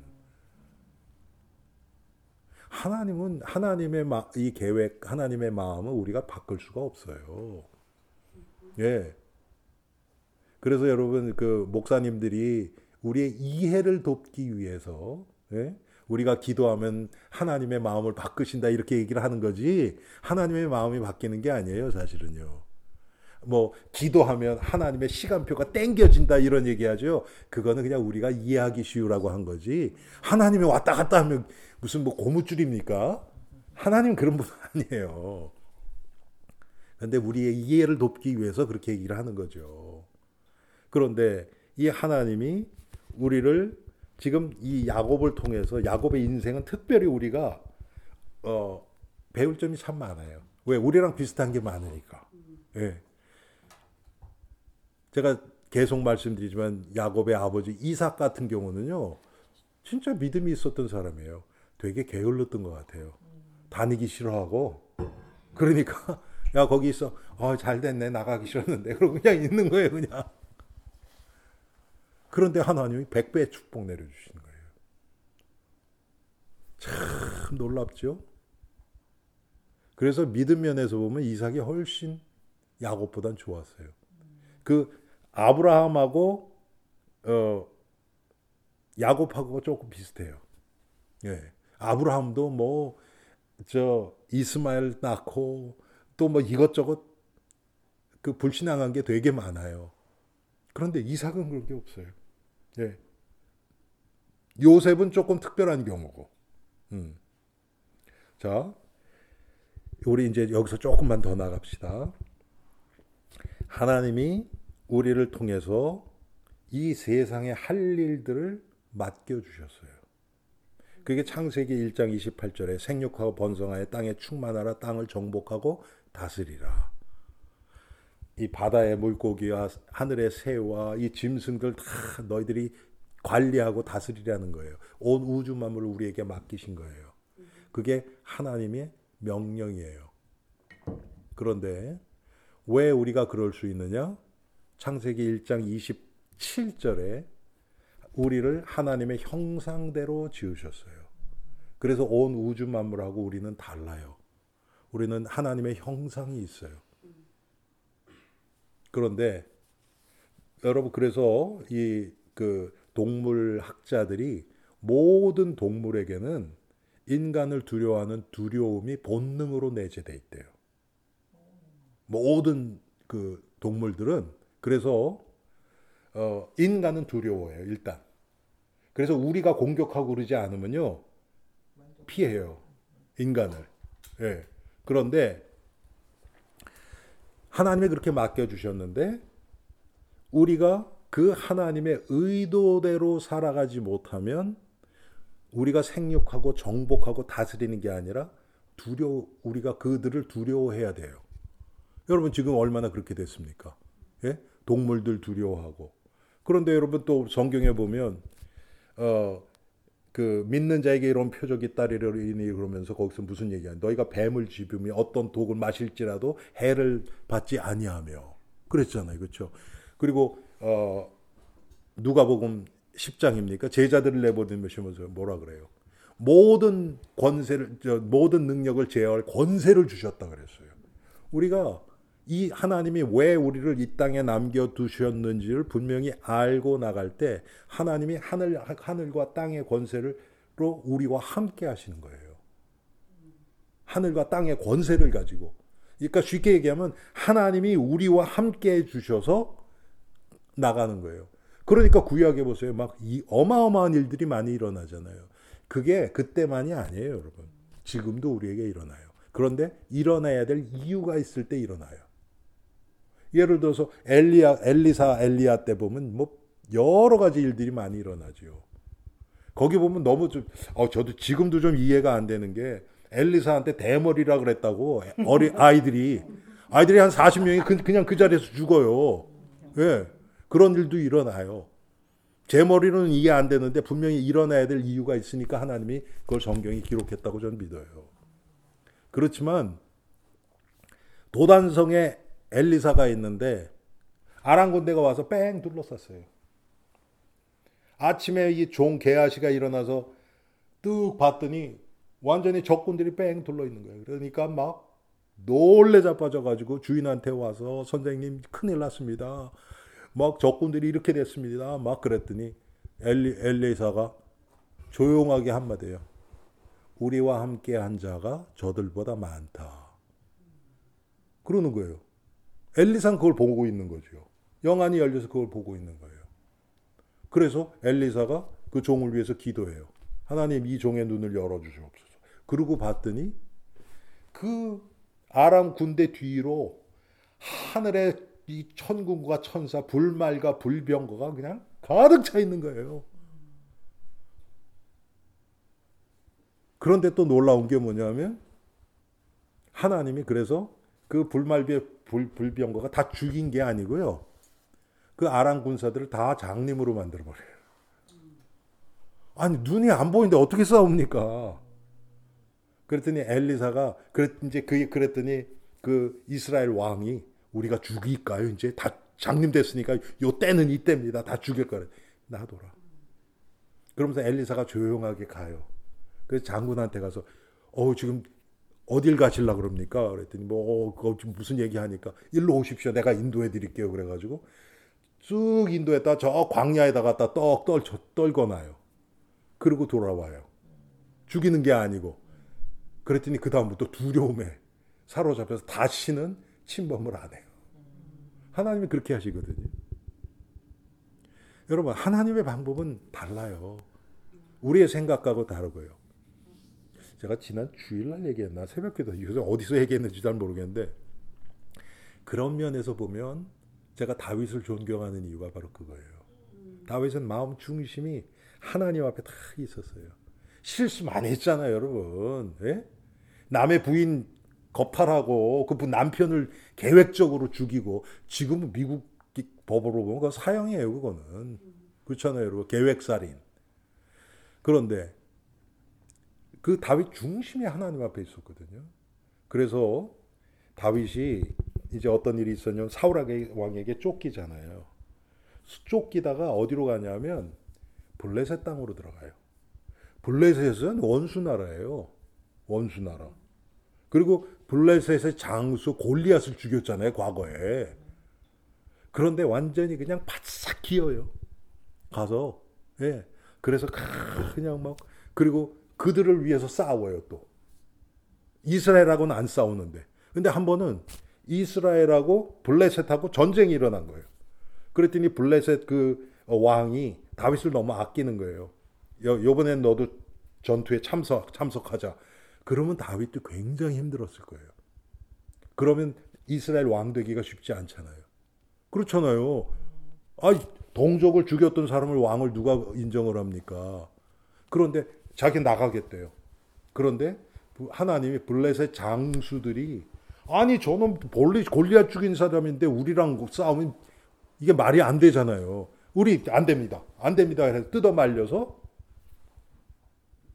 S1: 하나님은 하나님의 마, 이 계획, 하나님의 마음은 우리가 바꿀 수가 없어요. 예. 그래서 여러분 그 목사님들이 우리의 이해를 돕기 위해서 예? 우리가 기도하면 하나님의 마음을 바꾸신다 이렇게 얘기를 하는 거지 하나님의 마음이 바뀌는 게 아니에요. 사실은요. 뭐 기도하면 하나님의 시간표가 땡겨진다 이런 얘기하죠. 그거는 그냥 우리가 이해하기 쉬우라고 한 거지. 하나님이 왔다 갔다 하면 무슨 뭐 고무줄입니까? 하나님 그런 분 아니에요. 그런데 우리의 이해를 돕기 위해서 그렇게 얘기를 하는 거죠. 그런데 이 하나님이 우리를 지금 이 야곱을 통해서 야곱의 인생은 특별히 우리가 어, 배울 점이 참 많아요. 왜? 우리랑 비슷한 게 많으니까. 예. 제가 계속 말씀드리지만 야곱의 아버지 이삭 같은 경우는요. 진짜 믿음이 있었던 사람이에요. 되게 게을렀던 것 같아요. 다니기 싫어하고 그러니까 야 거기 있어. 어, 잘 됐네. 나가기 싫었는데. 그러고 그냥 있는 거예요. 그냥. 그런데 하나님이 백배의 축복 내려주시는 거예요. 참 놀랍죠? 그래서 믿음 면에서 보면 이삭이 훨씬 야곱보단 좋았어요. 그 아브라함하고 어, 야곱하고 조금 비슷해요. 예. 아브라함도 뭐 저 이스마엘 낳고 또 뭐 이것저것 그 불신앙한 게 되게 많아요. 그런데 이삭은 그런 게 없어요. 예. 요셉은 조금 특별한 경우고. 음. 자, 우리 이제 여기서 조금만 더 나갑시다. 하나님이 우리를 통해서 이 세상에 할 일들을 맡겨주셨어요. 그게 창세기 일 장 이십팔 절에 생육하고 번성하여 땅에 충만하라 땅을 정복하고 다스리라. 이 바다의 물고기와 하늘의 새와 이 짐승들 다 너희들이 관리하고 다스리라는 거예요. 온 우주 만물을 우리에게 맡기신 거예요. 그게 하나님의 명령이에요. 그런데 왜 우리가 그럴 수 있느냐? 창세기 일 장 이십칠 절에 우리를 하나님의 형상대로 지으셨어요. 그래서 온 우주 만물하고 우리는 달라요. 우리는 하나님의 형상이 있어요. 그런데 여러분 그래서 이 그 동물 학자들이 모든 동물에게는 인간을 두려워하는 두려움이 본능으로 내재돼 있대요. 모든 그 동물들은 그래서 어, 인간은 두려워해요. 일단. 그래서 우리가 공격하고 그러지 않으면요 피해요. 인간을. 예. 그런데 하나님이 그렇게 맡겨주셨는데 우리가 그 하나님의 의도대로 살아가지 못하면 우리가 생육하고 정복하고 다스리는 게 아니라 두려워 우리가 그들을 두려워해야 돼요. 여러분 지금 얼마나 그렇게 됐습니까? 예? 동물들 두려워하고. 그런데 여러분 또 성경에 보면 어, 그 믿는 자에게 이런 표적이 따르리니 그러면서 거기서 무슨 얘기야? 너희가 뱀을 집으며 어떤 독을 마실지라도 해를 받지 아니하며 그랬잖아요, 그렇죠? 그리고 어, 누가복음 십 장입니까? 제자들을 내보내면서 뭐라 그래요? 모든 권세를, 저, 모든 능력을 제어할 권세를 주셨다 그랬어요. 우리가 이 하나님이 왜 우리를 이 땅에 남겨두셨는지를 분명히 알고 나갈 때 하나님이 하늘, 하늘과 땅의 권세로 우리와 함께 하시는 거예요. 하늘과 땅의 권세를 가지고. 그러니까 쉽게 얘기하면 하나님이 우리와 함께 해주셔서 나가는 거예요. 그러니까 구약에 보세요. 막 이 어마어마한 일들이 많이 일어나잖아요. 그게 그때만이 아니에요, 여러분. 지금도 우리에게 일어나요. 그런데 일어나야 될 이유가 있을 때 일어나요. 예를 들어서 엘리야, 엘리사, 엘리야 때 보면 뭐 여러 가지 일들이 많이 일어나죠. 거기 보면 너무 좀, 어, 저도 지금도 좀 이해가 안 되는 게 엘리사한테 대머리라 그랬다고 어린 아이들이 아이들이 한 사십 명이 그, 그냥 그 자리에서 죽어요. 예, 그런 일도 일어나요. 제 머리로는 이해 안 되는데 분명히 일어나야 될 이유가 있으니까 하나님이 그걸 성경에 기록했다고 저는 믿어요. 그렇지만 도단성에 엘리사가 있는데 아랑군대가 와서 뺑 둘러쌌어요. 아침에 이 종 게하시가 일어나서 뚝 봤더니 완전히 적군들이 뺑 둘러 있는 거예요. 그러니까 막 놀래 자빠져가지고 주인한테 와서 선생님 큰일 났습니다. 막 적군들이 이렇게 됐습니다. 막 그랬더니 엘리, 엘리사가 조용하게 한마디예요. 우리와 함께 한 자가 저들보다 많다. 그러는 거예요. 엘리사는 그걸 보고 있는 거죠. 영안이 열려서 그걸 보고 있는 거예요. 그래서 엘리사가 그 종을 위해서 기도해요. 하나님 이 종의 눈을 열어주시옵소서. 그러고 봤더니 그 아람 군대 뒤로 하늘에 이 천군과 천사, 불말과 불병거가 그냥 가득 차 있는 거예요. 그런데 또 놀라운 게 뭐냐면 하나님이 그래서 그 불말비의 불, 불병거가 다 죽인 게 아니고요. 그 아람 군사들을 다 장님으로 만들어버려요. 아니 눈이 안 보이는데 어떻게 싸웁니까? 그랬더니 엘리사가 그랬 이제 그 그랬더니 그 이스라엘 왕이 우리가 죽일까요? 이제 다 장님 됐으니까 요 때는 이때입니다. 다 죽일 거래. 놔둬라. 그러면서 엘리사가 조용하게 가요. 그래서 장군한테 가서 어 지금 어딜 가실라 그럽니까? 그랬더니 뭐 어, 그거 지금 무슨 얘기하니까 일로 오십시오. 내가 인도해 드릴게요. 그래가지고 쭉 인도에다 저 광야에다 갖다 떡 떨, 떨거나요. 그리고 돌아와요. 죽이는 게 아니고. 그랬더니 그 다음부터 두려움에 사로잡혀서 다시는 침범을 안 해요. 하나님이 그렇게 하시거든요. 여러분 하나님의 방법은 달라요. 우리의 생각하고 다르고요. 제가 지난 주일날 얘기했나 새벽기도 어디서 얘기했는지 잘 모르겠는데 그런 면에서 보면 제가 다윗을 존경하는 이유가 바로 그거예요. 다윗은 마음 중심이 하나님 앞에 다 있었어요. 실수 많이 했잖아요, 여러분. 예? 남의 부인 거팔하고 그 남편을 계획적으로 죽이고 지금은 미국 법으로 보면 그거 사형이에요, 그거는. 그렇잖아요, 여러분. 계획살인. 그런데 그 다윗 중심이 하나님 앞에 있었거든요. 그래서 다윗이 이제 어떤 일이 있었냐면 사울 왕에게 쫓기잖아요. 쫓기다가 어디로 가냐면 블레셋 땅으로 들어가요. 블레셋은 원수 나라예요. 원수 나라. 그리고 블레셋의 장수 골리앗을 죽였잖아요, 과거에. 그런데 완전히 그냥 바싹 기어요. 가서, 예. 그래서 그냥 막, 그리고 그들을 위해서 싸워요, 또. 이스라엘하고는 안 싸우는데. 근데 한 번은 이스라엘하고 블레셋하고 전쟁이 일어난 거예요. 그랬더니 블레셋 그 왕이 다윗을 너무 아끼는 거예요. 요, 요번엔 너도 전투에 참석, 참석하자. 그러면 다윗도 굉장히 힘들었을 거예요. 그러면 이스라엘 왕 되기가 쉽지 않잖아요. 그렇잖아요. 아이, 동족을 죽였던 사람을 왕을 누가 인정을 합니까? 그런데 자기 나가겠대요. 그런데 하나님이 블레셋 장수들이 아니 저는 볼리 골리앗 죽인 사람인데 우리랑 싸우면 이게 말이 안 되잖아요. 우리 안 됩니다. 안 됩니다. 해서 뜯어 말려서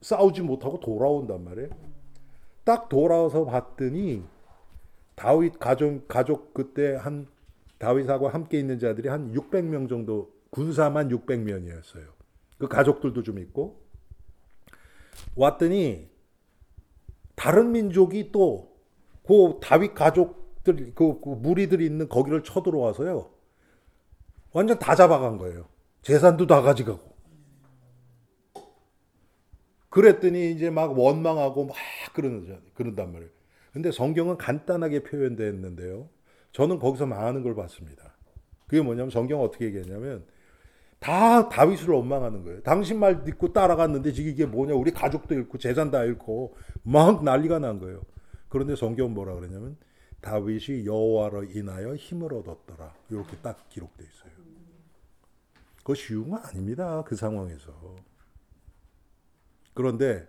S1: 싸우지 못하고 돌아온단 말이에요. 딱 돌아와서 봤더니 다윗 가족 가족 그때 한 다윗하고 함께 있는 자들이 한 육백 명 정도, 군사만 육백 명이었어요. 그 가족들도 좀 있고. 왔더니 다른 민족이 또 그 다윗 가족들 그, 그 무리들이 있는 거기를 쳐들어와서요. 완전 다 잡아간 거예요. 재산도 다 가져가고. 그랬더니 이제 막 원망하고 막 그러는, 그런단 말이에요. 근데 성경은 간단하게 표현됐는데요. 저는 거기서 많은 걸 봤습니다. 그게 뭐냐면 성경은 어떻게 얘기했냐면 다 다윗을 원망하는 거예요. 당신 말 듣고 따라갔는데 지금 이게 뭐냐. 우리 가족도 잃고 재산 다 잃고 막 난리가 난 거예요. 그런데 성경은 뭐라 그러냐면 다윗이 여호와로 인하여 힘을 얻었더라. 이렇게 딱 기록되어 있어요. 그거 쉬운 건 아닙니다. 그 상황에서. 그런데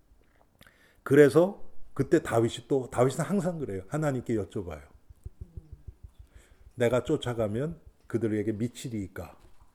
S1: 그래서 그때 다윗이 또 다윗은 항상 그래요. 하나님께 여쭤봐요. 내가 쫓아가면 그들에게 미치리까?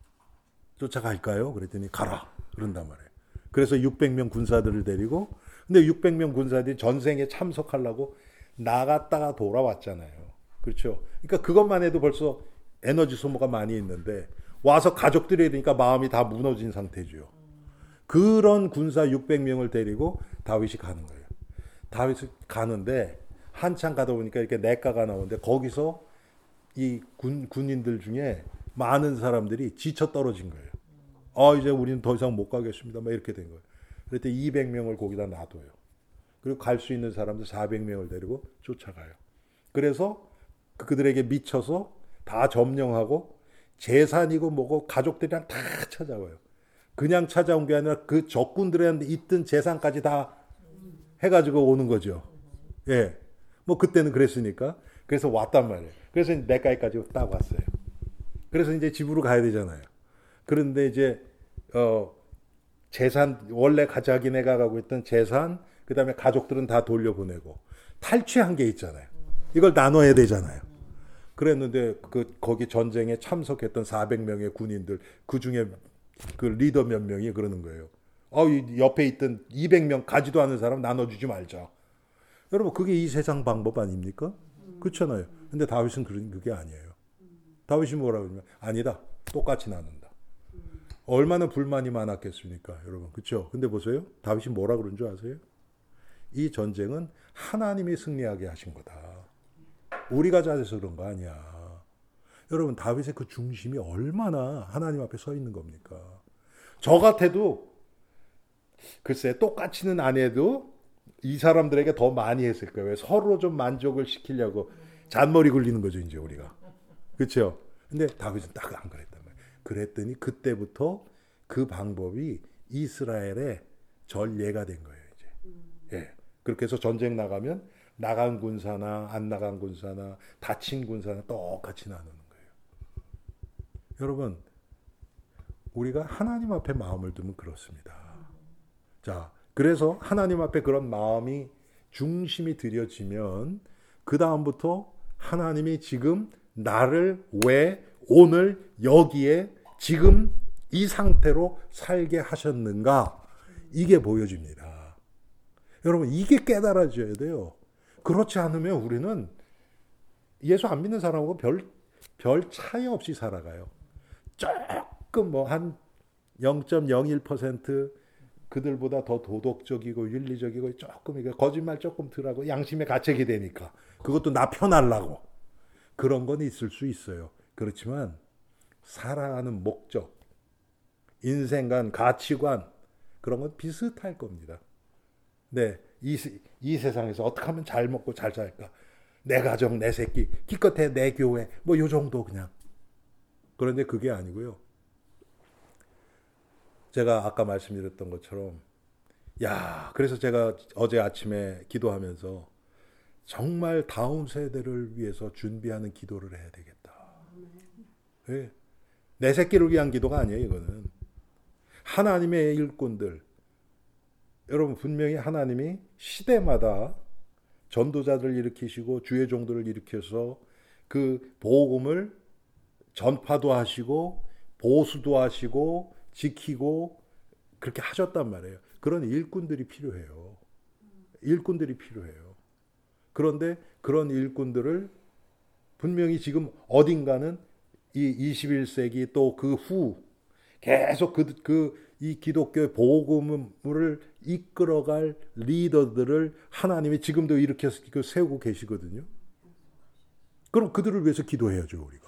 S1: 쫓아갈까요? 그랬더니 가라. 그런단 말이에요. 그래서 육백 명 군사들을 데리고, 근데 육백 명 군사들이 전쟁에 참석하려고 나갔다가 돌아왔잖아요. 그렇죠? 그러니까 그것만 해도 벌써 에너지 소모가 많이 있는데 와서 가족들이 되니까 마음이 다 무너진 상태죠. 그런 군사 육백 명을 데리고 다윗이 가는 거예요. 다윗이 가는데 한참 가다 보니까 이렇게 냇가가 나오는데 거기서 이 군, 군인들 중에 많은 사람들이 지쳐 떨어진 거예요. 아, 이제 우리는 더 이상 못 가겠습니다. 막 이렇게 된 거예요. 그랬더니 이백 명을 거기다 놔둬요. 그리고 갈 수 있는 사람들 사백 명을 데리고 쫓아가요. 그래서 그들에게 미쳐서 다 점령하고 재산이고 뭐고 가족들이랑 다 찾아와요. 그냥 찾아온 게 아니라 그 적군들한테 있던 재산까지 다 해가지고 오는 거죠. 예. 뭐 그때는 그랬으니까. 그래서 왔단 말이에요. 그래서 내까지까지 딱 왔어요. 그래서 이제 집으로 가야 되잖아요. 그런데 이제 어 재산 원래 자기네가 가고 있던 재산 그다음에 가족들은 다 돌려보내고 탈취한 게 있잖아요. 이걸 나눠야 되잖아요. 그랬는데 그 거기 전쟁에 참석했던 사백 명의 군인들 그 중에 그 리더 몇 명이 그러는 거예요. 어, 옆에 있던 이백 명 가지도 않은 사람 나눠주지 말자. 여러분 그게 이 세상 방법 아닙니까? 그렇잖아요. 근데 다윗은 그런 그게 아니에요. 다윗이 뭐라고 그러면 아니다. 똑같이 나눈다. 얼마나 불만이 많았겠습니까, 여러분. 그렇죠? 근데 보세요. 다윗이 뭐라 그런 줄 아세요? 이 전쟁은 하나님이 승리하게 하신 거다. 우리가 잘해서 그런 거 아니야. 여러분 다윗의 그 중심이 얼마나 하나님 앞에 서 있는 겁니까? 저 같아도 글쎄 똑같이는 안 해도 이 사람들에게 더 많이 했을 거예요. 왜? 서로 좀 만족을 시키려고 잔머리 굴리는 거죠 이제 우리가. 그렇죠? 근데 다윗은 딱 안 그랬단 말이에요. 그랬더니 그때부터 그 방법이 이스라엘의 전례가 된 거예요. 이제. 예. 그렇게 해서 전쟁 나가면 나간 군사나 안 나간 군사나 다친 군사나 똑같이 나누는 거예요. 여러분 우리가 하나님 앞에 마음을 두면 그렇습니다. 자, 그래서 하나님 앞에 그런 마음이 중심이 들여지면 그 다음부터 하나님이 지금 나를 왜 오늘 여기에 지금 이 상태로 살게 하셨는가 이게 보여집니다. 여러분 이게 깨달아져야 돼요. 그렇지 않으면 우리는 예수 안 믿는 사람하고 별, 별 차이 없이 살아가요. 조금 뭐 한 영 점 영일 퍼센트 그들보다 더 도덕적이고 윤리적이고 조금 이게 거짓말 조금 덜하고 양심의 가책이 되니까 그것도 나 편하려고 그런 건 있을 수 있어요. 그렇지만 살아가는 목적, 인생관, 가치관 그런 건 비슷할 겁니다. 네, 이, 이 세상에서 어떻게 하면 잘 먹고 잘 살까? 내 가정, 내 새끼, 기껏해 내 교회 뭐 요 정도 그냥. 그런데 그게 아니고요. 제가 아까 말씀드렸던 것처럼 야, 그래서 제가 어제 아침에 기도하면서 정말 다음 세대를 위해서 준비하는 기도를 해야 되겠다. 네. 내 새끼를 위한 기도가 아니에요, 이거는. 하나님의 일꾼들. 여러분 분명히 하나님이 시대마다 전도자들을 일으키시고 주의 종들을 일으켜서 그 복음을 전파도 하시고 보수도 하시고 지키고 그렇게 하셨단 말이에요. 그런 일꾼들이 필요해요. 일꾼들이 필요해요. 그런데 그런 일꾼들을 분명히 지금 어딘가는 이 이십일 세기 또 그 후 계속 그, 그, 이 기독교의 복음을 이끌어갈 리더들을 하나님이 지금도 이렇게 세우고 계시거든요. 그럼 그들을 위해서 기도해야죠, 우리가.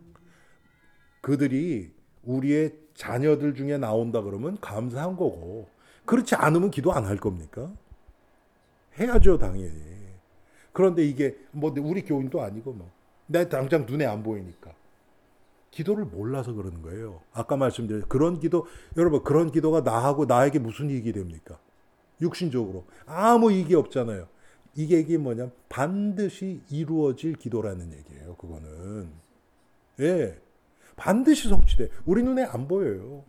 S1: 그들이 우리의 자녀들 중에 나온다 그러면 감사한 거고, 그렇지 않으면 기도 안 할 겁니까? 해야죠, 당연히. 그런데 이게 뭐 우리 교인도 아니고 뭐 내 당장 눈에 안 보이니까 기도를 몰라서 그러는 거예요. 아까 말씀드린 그런 기도, 여러분 그런 기도가 나하고 나에게 무슨 이익이 됩니까? 육신적으로 아무 이익이 없잖아요. 이게 이게 뭐냐? 반드시 이루어질 기도라는 얘기예요. 그거는 예, 반드시 성취돼. 우리 눈에 안 보여요.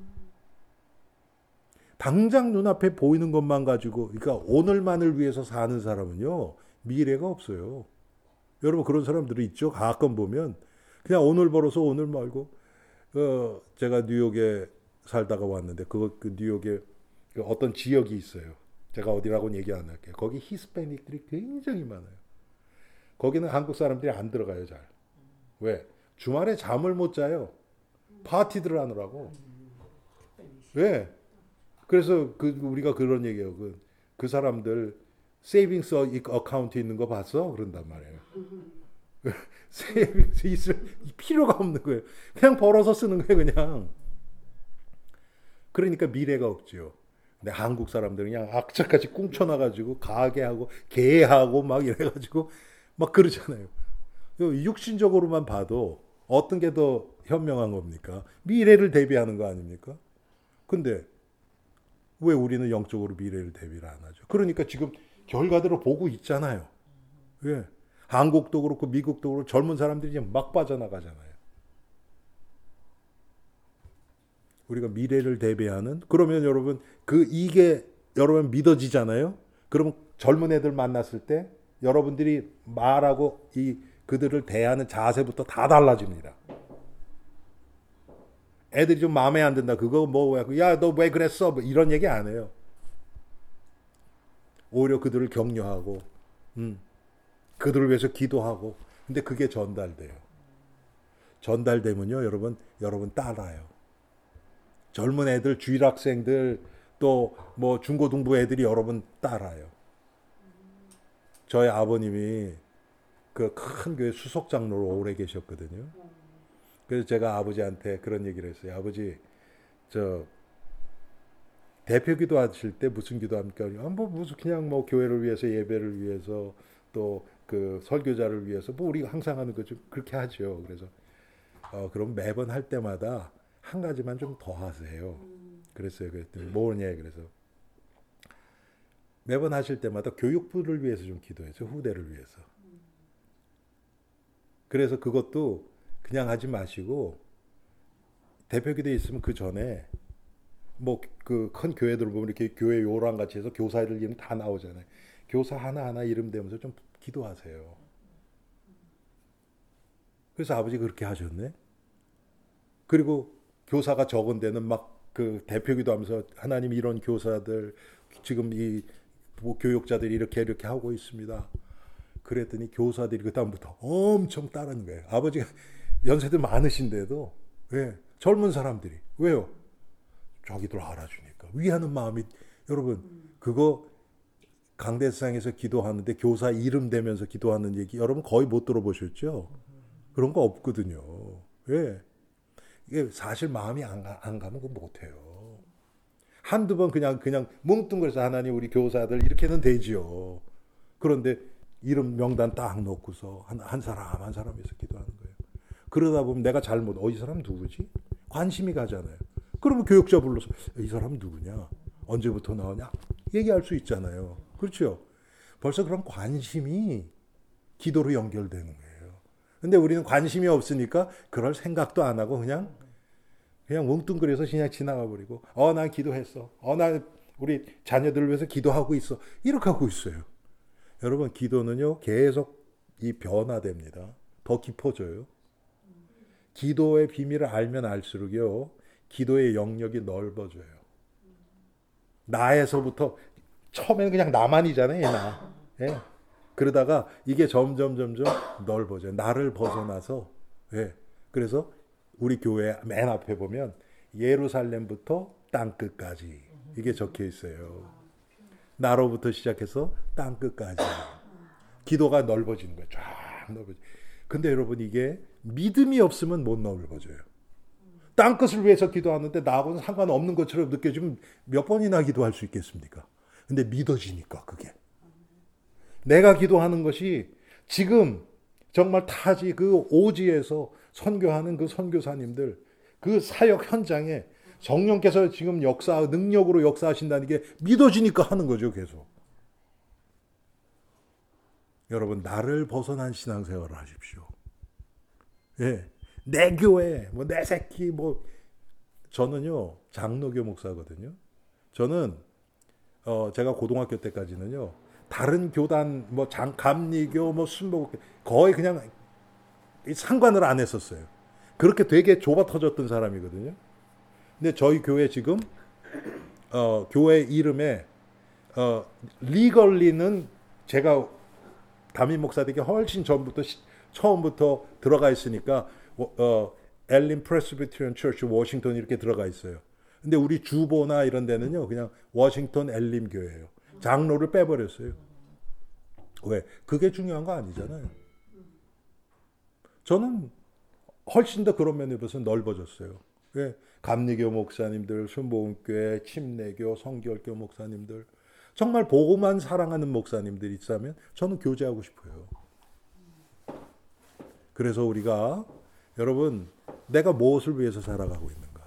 S1: 당장 눈앞에 보이는 것만 가지고, 그러니까 오늘만을 위해서 사는 사람은요 미래가 없어요. 여러분 그런 사람들이 있죠. 가끔 보면 그냥 오늘 벌어서 오늘 말고, 어, 제가 뉴욕에 살다가 왔는데 그, 그 뉴욕에 그 어떤 지역이 있어요. 제가 어디라고는 얘기 안 할게요. 거기 히스패닉들이 굉장히 많아요. 거기는 한국 사람들이 안 들어가요, 잘. 왜? 주말에 잠을 못 자요. 파티들 하느라고. 왜? 그래서 그 우리가 그런 얘기해요. 그, 그 사람들 세이빙스 어카운트 있는 거 봤어? 그런단 말이에요. 세이빙스 있을 필요가 없는 거예요. 그냥 벌어서 쓰는 거예요, 그냥. 그러니까 미래가 없죠. 근데 한국 사람들은 그냥 악착같이 꿍쳐놔가지고 가게하고 개하고 막 이래가지고 막 그러잖아요. 육신적으로만 봐도 어떤 게 더 현명한 겁니까? 미래를 대비하는 거 아닙니까? 근데 왜 우리는 영적으로 미래를 대비를 안 하죠? 그러니까 지금 결과들을 보고 있잖아요. 왜? 한국도 그렇고 미국도 그렇고 젊은 사람들이 이제 막 빠져나가잖아요. 우리가 미래를 대비하는, 그러면 여러분 그 이게 여러분 믿어지잖아요. 그러면 젊은 애들 만났을 때 여러분들이 말하고 이 그들을 대하는 자세부터 다 달라집니다. 애들이 좀 마음에 안 든다. 그거 뭐 야 너 왜 그랬어? 뭐 이런 얘기 안 해요. 오히려 그들을 격려하고, 음, 그들을 위해서 기도하고. 근데 그게 전달돼요. 전달되면요, 여러분, 여러분 따라요. 젊은 애들, 주일학생들, 또 뭐 중고등부 애들이 여러분 따라요. 저희 아버님이 그 큰 교회 수석 장로로 오래 계셨거든요. 그래서 제가 아버지한테 그런 얘기를 했어요. 아버지, 저 대표 기도하실 때 무슨 기도합니까? 아, 뭐 무슨 그냥 뭐 교회를 위해서, 예배를 위해서, 또 그 설교자를 위해서 뭐 우리가 항상 하는 거죠. 그렇게 하죠. 그래서 어, 그럼 매번 할 때마다 한 가지만 좀 더 하세요. 그랬어요. 그랬더니 뭐냐? 그래서 매번 하실 때마다 교육부를 위해서 좀 기도해서, 후대를 위해서. 그래서 그것도 그냥 하지 마시고 대표 기도 있으면 그 전에 뭐 그 큰 교회들 보면 이렇게 교회 요랑 같이 해서 교사들 이름 다 나오잖아요. 교사 하나하나 이름 대면서 좀 기도하세요. 그래서 아버지 그렇게 하셨네. 그리고 교사가 적은 데는 막 그 대표 기도하면서 하나님 이런 교사들 지금 이 교육자들이 이렇게 이렇게 하고 있습니다. 그랬더니 교사들이 그 다음부터 엄청 따르는 거예요. 아버지가 연세들 많으신데도 왜? 젊은 사람들이 왜요? 자기들 알아주니까 위하는 마음이. 여러분 그거 강대상에서 기도하는데 교사 이름 대면서 기도하는 얘기 여러분 거의 못 들어보셨죠? 그런 거 없거든요. 왜? 이게 사실 마음이 안, 가, 안 가면 그거 못해요. 한두 번 그냥 그냥 뭉뚱그려서 하나님 우리 교사들 이렇게는 되지요. 그런데 이름 명단 딱 놓고서 한, 한 사람 한 사람에서 기도하는 거예요. 그러다 보면 내가 잘못, 어, 이 사람 누구지? 관심이 가잖아요. 그러면 교육자 불러서 이 사람 누구냐? 언제부터 나오냐? 얘기할 수 있잖아요. 그렇죠? 벌써 그런 관심이 기도로 연결되는 거예요. 근데 우리는 관심이 없으니까 그럴 생각도 안 하고 그냥 그냥 뭉뚱그려서 그냥 지나가 버리고, 어, 난 기도했어. 어, 난 우리 자녀들을 위해서 기도하고 있어. 이렇게 하고 있어요. 여러분 기도는요 계속 이 변화됩니다. 더 깊어져요. 기도의 비밀을 알면 알수록요 기도의 영역이 넓어져요. 나에서부터 처음에는 그냥 나만이잖아요, 나. 예. 그러다가 이게 점점 점점 넓어져요. 나를 벗어나서 예. 그래서 우리 교회 맨 앞에 보면 예루살렘부터 땅 끝까지 이게 적혀 있어요. 나로부터 시작해서 땅 끝까지 기도가 넓어지는 거예요. 쫙 넓어져. 근데 여러분 이게 믿음이 없으면 못 넓어져요. 땅 끝을 위해서 기도하는데 나하고는 상관없는 것처럼 느껴지면 몇 번이나 기도할 수 있겠습니까? 근데 믿어지니까 그게. 내가 기도하는 것이 지금 정말 타지 그 오지에서 선교하는 그 선교사님들 그 사역 현장에 성령께서 지금 역사 능력으로 역사하신다는 게 믿어지니까 하는 거죠, 계속. 여러분 나를 벗어난 신앙생활을 하십시오. 예. 내 교회, 뭐 내 새끼, 뭐 저는요 장로교 목사거든요. 저는 어 제가 고등학교 때까지는요 다른 교단 뭐 장 감리교, 뭐 순복교 거의 그냥 상관을 안 했었어요. 그렇게 되게 좁아 터졌던 사람이거든요. 근데 저희 교회 지금 어 교회 이름에 어 리걸리는 제가 담임 목사 되기 훨씬 전부터 시, 처음부터 들어가 있으니까 어, 엘린 프레스비테리언 처치 워싱턴 이렇게 들어가 있어요. 근데 우리 주보나 이런 데는요 그냥 워싱턴 엘림 교회예요. 장로를 빼버렸어요. 왜? 그게 중요한 거 아니잖아요. 저는 훨씬 더 그런 면에 비해서 넓어졌어요. 왜? 감리교 목사님들, 순복음교회, 침례교, 성결교 목사님들 정말 복음만 사랑하는 목사님들이 있다면 저는 교제하고 싶어요. 그래서 우리가 여러분 내가 무엇을 위해서 살아가고 있는가?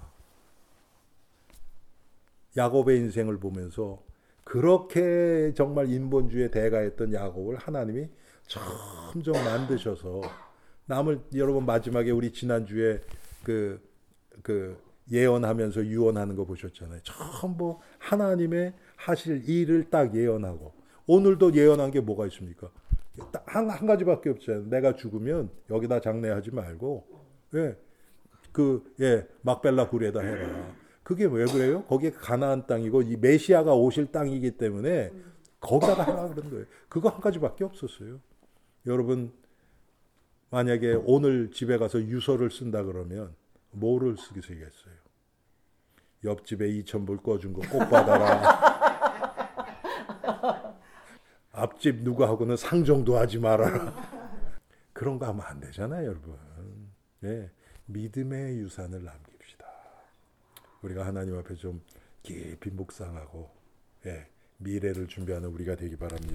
S1: 야곱의 인생을 보면서 그렇게 정말 인본주의에 대가했던 야곱을 하나님이 점점 만드셔서 남을 여러분 마지막에 우리 지난주에 그, 그 예언하면서 유언하는 거 보셨잖아요. 전부 하나님의 하실 일을 딱 예언하고 오늘도 예언한 게 뭐가 있습니까? 한, 한 가지밖에 없잖아요. 내가 죽으면 여기다 장례하지 말고 예, 그, 예, 막벨라 굴에다 해라. 그게 왜 그래요? 거기에 가나안 땅이고 이 메시아가 오실 땅이기 때문에 거기다가 하라 그런 거예요. 그거 한 가지밖에 없었어요. 여러분 만약에 오늘 집에 가서 유서를 쓴다 그러면 뭐를 쓰겠어요? 옆집에 이천 불 꺼준 거 꼭 받아라. 앞집 누구하고는 상종도 하지 말아라. 그런 거 하면 안 되잖아요, 여러분. 예, 믿음의 유산을 남깁시다. 우리가 하나님 앞에 좀 깊이 묵상하고 예, 미래를 준비하는 우리가 되기 바랍니다.